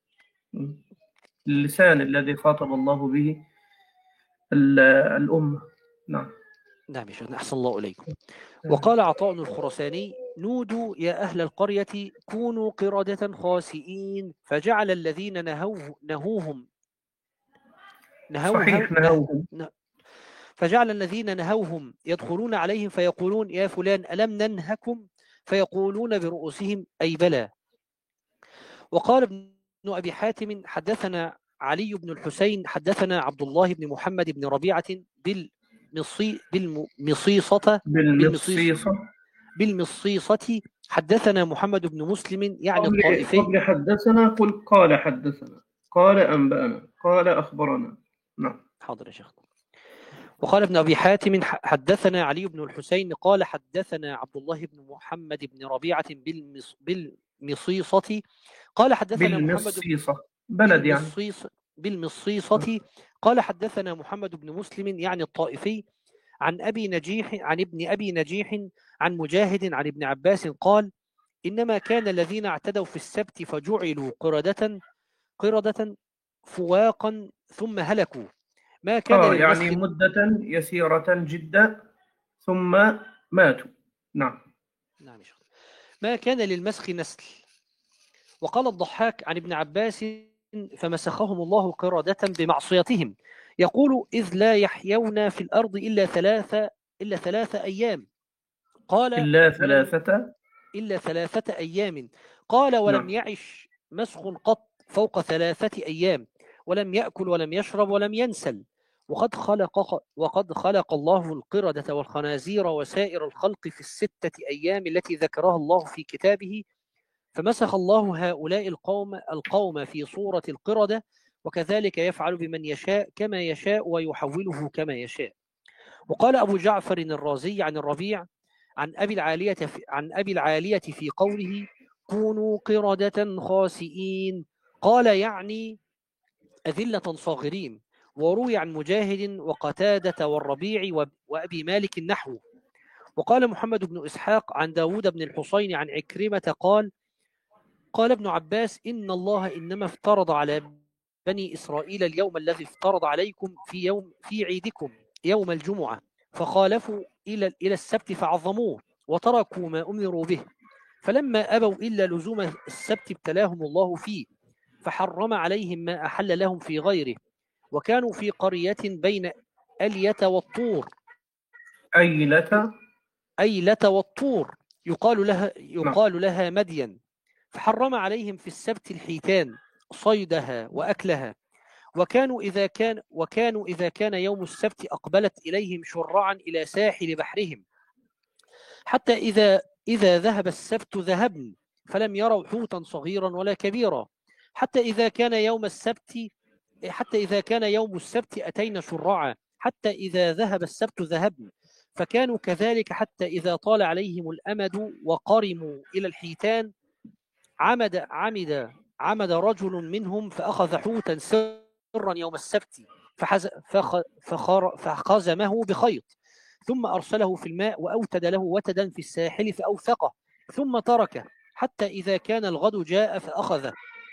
اللسان الذي خاطب الله به الأمة. نعم نعم يا شيخنا، أحسن الله عليكم. وقال عطاء الخرساني: نودوا يا أهل القرية كونوا قردة خاسئين، فجعل الذين نهوه نهوهم نهوهم صحيح نهوهم نه فجعل الذين نهوهم يدخلون عليهم فيقولون: يا فلان ألم ننهكم؟ فيقولون برؤوسهم: أي بلى. وقال ابن أبي حاتم: حدثنا علي بن الحسين حدثنا عبد الله بن محمد بن ربيعة بالمصي بالمصيصة بالمصيصة بالمصيصة حدثنا محمد بن مسلم يعني الطائفي. قبل حدثنا قل قال حدثنا، قال أنبأنا، قال أخبرنا. نعم حاضر يا شيخ. وقال ابن أبي حاتم: حدثنا علي بن الحسين قال حدثنا عبد الله بن محمد بن ربيعة بالمص... بالمصيصة قال حدثنا بالمصيصة بلد يعني بالمصيصة بالمصيصة قال حدثنا محمد بن مسلم يعني الطائفي عن أبي نجيح عن ابن أبي نجيح عن مجاهد عن ابن عباس قال إنما كان الذين اعتدوا في السبت فجعلوا قردة قردة فواقا ثم هلكوا ما كان آه للمسخ يعني مدة يسيرة جدا ثم ماتوا. نعم. نعم يا شيخ. ما كان للمسخ نسل. وقال الضحاك عن ابن عباس فمسخهم الله قردة بمعصيتهم يقول إذ لا يحيون في الأرض إلا ثلاثة إلا ثلاثة أيام قال إلا ولم ثلاثة إلا ثلاثة أيام قال ولم نعم. يعش مسخ قط فوق ثلاثة أيام ولم يأكل ولم يشرب ولم ينسل وقد خلق وقد خلق الله القردة والخنازير وسائر الخلق في الستة أيام التي ذكرها الله في كتابه فمسخ الله هؤلاء القوم القوم في صورة القردة وكذلك يفعل بمن يشاء كما يشاء ويحوله كما يشاء. وقال أبو جعفر الرازي عن الربيع عن أبي العالية في عن أبي العالية في قوله كونوا قردة خاسئين قال يعني أذلة صاغرين. وروي عن مجاهد وقتادة والربيع وأبي مالك النحو. وقال محمد بن إسحاق عن داود بن الحصين عن عكرمة قال قال ابن عباس إن الله إنما افترض على بني إسرائيل اليوم الذي افترض عليكم في يوم في عيدكم يوم الجمعة فخالفوا إلى إلى السبت فعظموه وتركوا ما أمروا به فلما أبوا إلا لزوم السبت ابتلاهم الله فيه فحرم عليهم ما أحل لهم في غيره وكانوا في قرية بين ألية والطور أيلة أيلة والطور يقال لها يقال لها مدين فحرم عليهم في السبت الحيتان صيدها وأكلها وكانوا إذا كان وكانوا إذا كان يوم السبت أقبلت إليهم شرعا إلى ساحل بحرهم حتى إذا إذا ذهب السبت ذهبن فلم يروا حوتا صغيرا ولا كبيرا حتى إذا كان يوم السبت حتى إذا كان يوم السبت أتينا شرعا حتى إذا ذهب السبت ذهبن فكانوا كذلك حتى إذا طال عليهم الأمد وقرموا إلى الحيتان عمد عمد عمد رجل منهم فأخذ حوتا سرا يوم السبت فحز فخ فخر فخزمه بخيط ثم أرسله في الماء وأوتد له وتدا في الساحل فأوثقه ثم تركه حتى إذا كان الغد جاء فأخذه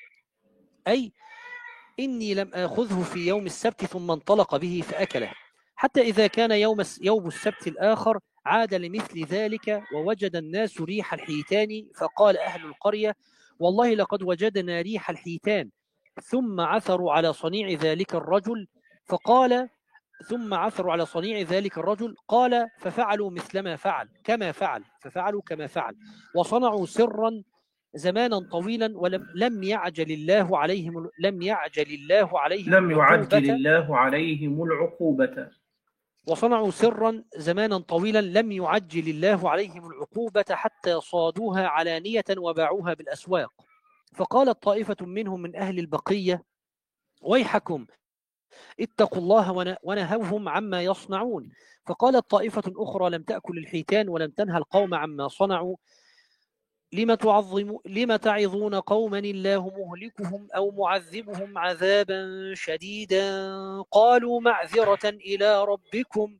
أي إني لم آخذه في يوم السبت ثم انطلق به فأكله حتى إذا كان يوم يوم السبت الآخر عاد لمثل ذلك ووجد الناس ريح الحيتان فقال أهل القرية والله لقد وجدنا ريح الحيتان ثم عثروا على صنيع ذلك الرجل فقال ثم عثروا على صنيع ذلك الرجل قال ففعلوا مثلما فعل كما فعل ففعلوا كما فعل وصنعوا سرا زمانا طويلا ولم لم يعجل الله عليهم لم يعجل الله عليهم لم يعجل الله عليهم العقوبة وصنعوا سرا زمانا طويلا لم يعجل الله عليهم العقوبة حتى صادوها علانية وباعوها بالأسواق فقالت طائفة منهم من أهل البقية ويحكم اتقوا الله ونهوهم عما يصنعون فقالت طائفة أخرى لم تأكل الحيتان ولم تنهى القوم عما صنعوا لما تعظم لما تعظون قوما الله مهلكهم أو معذبهم عذابا شديدا قالوا معذرة إلى ربكم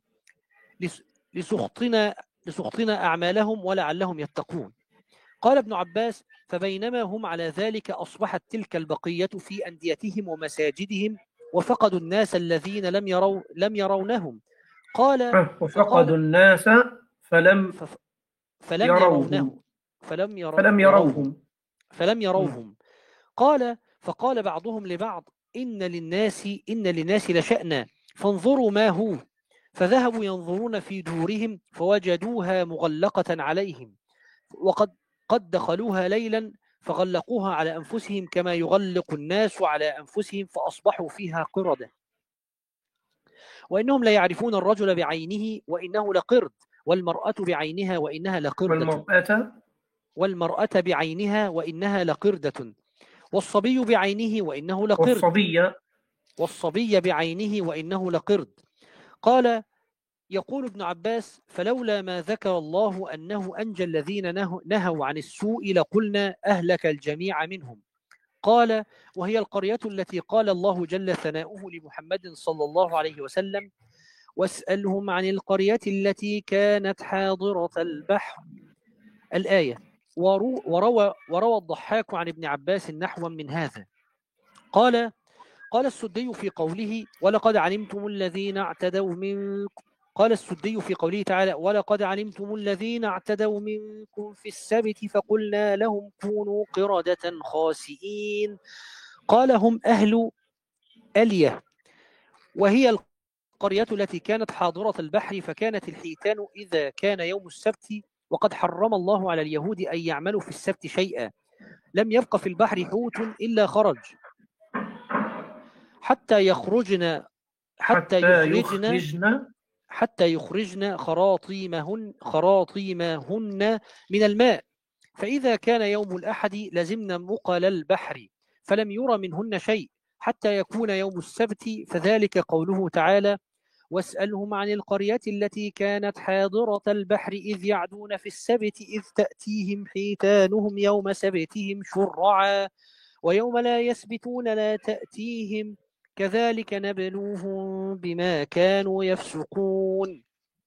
لسخطنا لسخطنا أعمالهم ولعلهم يتقون. قال ابن عباس فبينما هم على ذلك أصبحت تلك البقية في أنديتهم ومساجدهم وفقدوا الناس الذين لم يروا لم يرونهم قال وفقدوا الناس فلم فف فلم يروهم يرونه فلم يروا فلم يروهم فلم يروهم قال فقال بعضهم لبعض إن للناس إن للناس لشأنا فانظروا ما هو فذهبوا ينظرون في دورهم فوجدوها مغلقة عليهم وقد قد دخلوها ليلا فغلقوها على أنفسهم كما يغلق الناس على أنفسهم فأصبحوا فيها قردة وإنهم لا يعرفون الرجل بعينه وإنه لقرد والمرأة بعينها وإنها لقردة والمرأة والمرأة بعينها وإنها لقردة والصبي بعينه وإنه لقرد والصبي والصبي بعينه وإنه لقرد. قال يقول ابن عباس فلولا ما ذكر الله أنه أنجى الذين نهوا عن السوء لقلنا أهلك الجميع منهم قال: وهي القرية التي قال الله جل ثناؤه لمحمد صلى الله عليه وسلم: واسألهم عن القرية التي كانت حاضرة البحر. الآية. وروى, وروى الضحاك عن ابن عباس نحوا من هذا. قال قال السدي في قوله: ولقد علمتم الذين اعتدوا منكم قال السدي في قوله تعالى: ولقد علمتم الذين اعتدوا منكم في السبت فقلنا لهم كونوا قردة خاسئين. قال: هم أهل ألية، وهي القرية التي كانت حاضرة البحر، فكانت الحيتان إذا كان يوم السبت، وقد حرم الله على اليهود أن يعملوا في السبت شيئا، لم يبق في البحر حوت إلا خرج حتى يخرجن حتى يخرجن حتى يخرجن خراطيمهن خراطيمهن من الماء، فإذا كان يوم الأحد لزمن مقل البحر، فلم ير منهن شيء حتى يكون يوم السبت، فذلك قوله تعالى: واسألهم عن القرية التي كانت حاضرة البحر إذ يعدون في السبت إذ تأتيهم حيتانهم يوم سبتهم شرعا ويوم لا يسبتون لا تأتيهم كذلك نبلوهم بما كانوا يفسقون.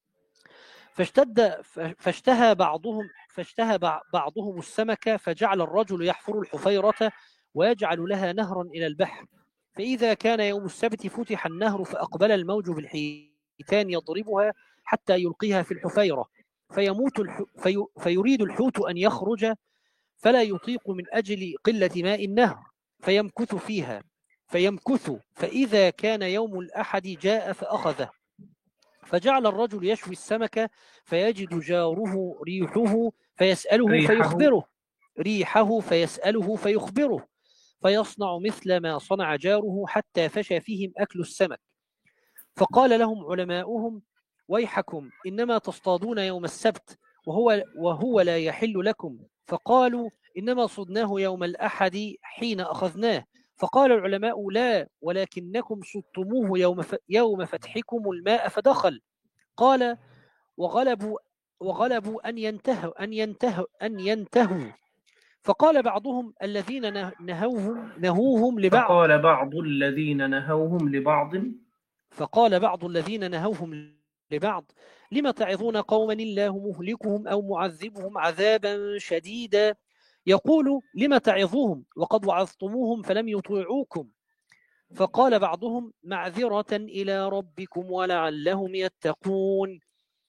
فاشتد فاشتهى بعضهم فاشتهى بعضهم السمك، فجعل الرجل يحفر الحفيرة ويجعل لها نهرا إلى البحر، فإذا كان يوم السبت فتح النهر، فأقبل الموج بالحيتان يضربها حتى يلقيها في الحفيرة، فيموت الح... في... فيريد الحوت أن يخرج فلا يطيق من أجل قلة ماء النهر، فيمكث فيها فيمكث فإذا كان يوم الأحد جاء فأخذه، فجعل الرجل يشوي السمك، فيجد جاره ريحه فيسأله ريحه. فيخبره ريحه فيسأله فيخبره، فيصنع مثل ما صنع جاره حتى فشى فيهم أكل السمك. فقال لهم علماؤهم: ويحكم، إنما تصطادون يوم السبت وهو, وهو لا يحل لكم. فقالوا: إنما صدناه يوم الأحد حين أخذناه. فقال العلماء: لا، ولكنكم صدتموه يوم, ف... يوم فتحكم الماء فدخل. قال: وغلبوا, وغلبوا أن ينتهوا أن ينتهوا أن ينتهوا فقال بعضهم الذين نهوهم نهوهم لبعض فقال بعض الذين نهوهم لبعض فقال بعض الذين نهوهم لبعض لم تعظون قوما الله مهلكهم أو معذبهم عذابا شديدا، يقول: لم تعظوهم وقد وعظتموهم فلم يطيعوكم. فقال بعضهم: معذرة إلى ربكم ولعلهم يتقون.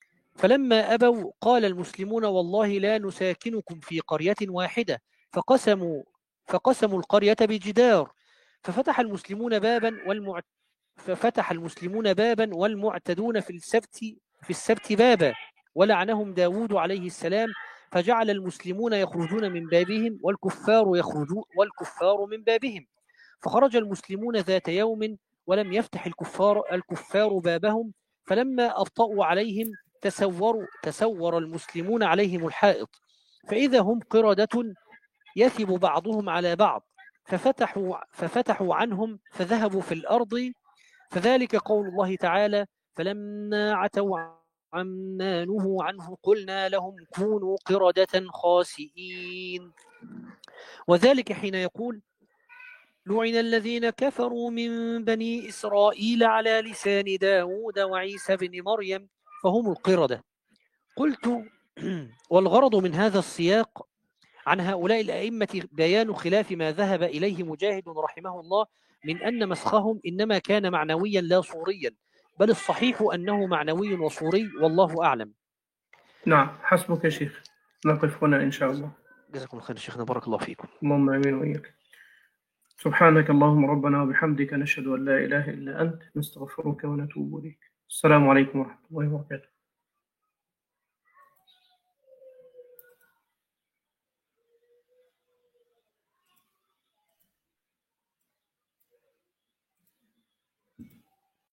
فلما أبوا قال المسلمون: والله لا نساكنكم في قرية واحدة. فقسموا فقسموا القرية بجدار، ففتح المسلمون بابا والمعت ففتح المسلمون بابا والمعتدون في السبت في السبت بابا، ولعنهم داود عليه السلام، فجعل المسلمون يخرجون من بابهم والكفار يخرجون والكفار من بابهم. فخرج المسلمون ذات يوم ولم يفتح الكفار الكفار بابهم، فلما أبطأوا عليهم تسوروا تسور المسلمون عليهم الحائط، فإذا هم قردة يثب بعضهم على بعض، ففتحوا ففتحوا عنهم فذهبوا في الأرض. فذلك قول الله تعالى: فلما عتوا عما نهوا عنه قلنا لهم كونوا قردة خاسئين. وذلك حين يقول: لعن الذين كفروا من بني إسرائيل على لسان داود وعيسى بن مريم فهم القردة. قلت: والغرض من هذا السياق عن هؤلاء الأئمة بيان خلاف ما ذهب إليه مجاهد رحمه الله من أن مسخهم إنما كان معنويا لا صوريا، بل الصحيح أنه معنوي وصوري، والله أعلم. نعم، حسبك يا شيخ، نقف هنا إن شاء الله. جزاكم الله خير شيخنا، بارك الله فيكم. اللهم آمين وإياك. سبحانك اللهم ربنا وبحمدك، نشهد أن لا إله إلا أنت، نستغفرك ونتوب إليك. السلام عليكم ورحمة الله وبركاته.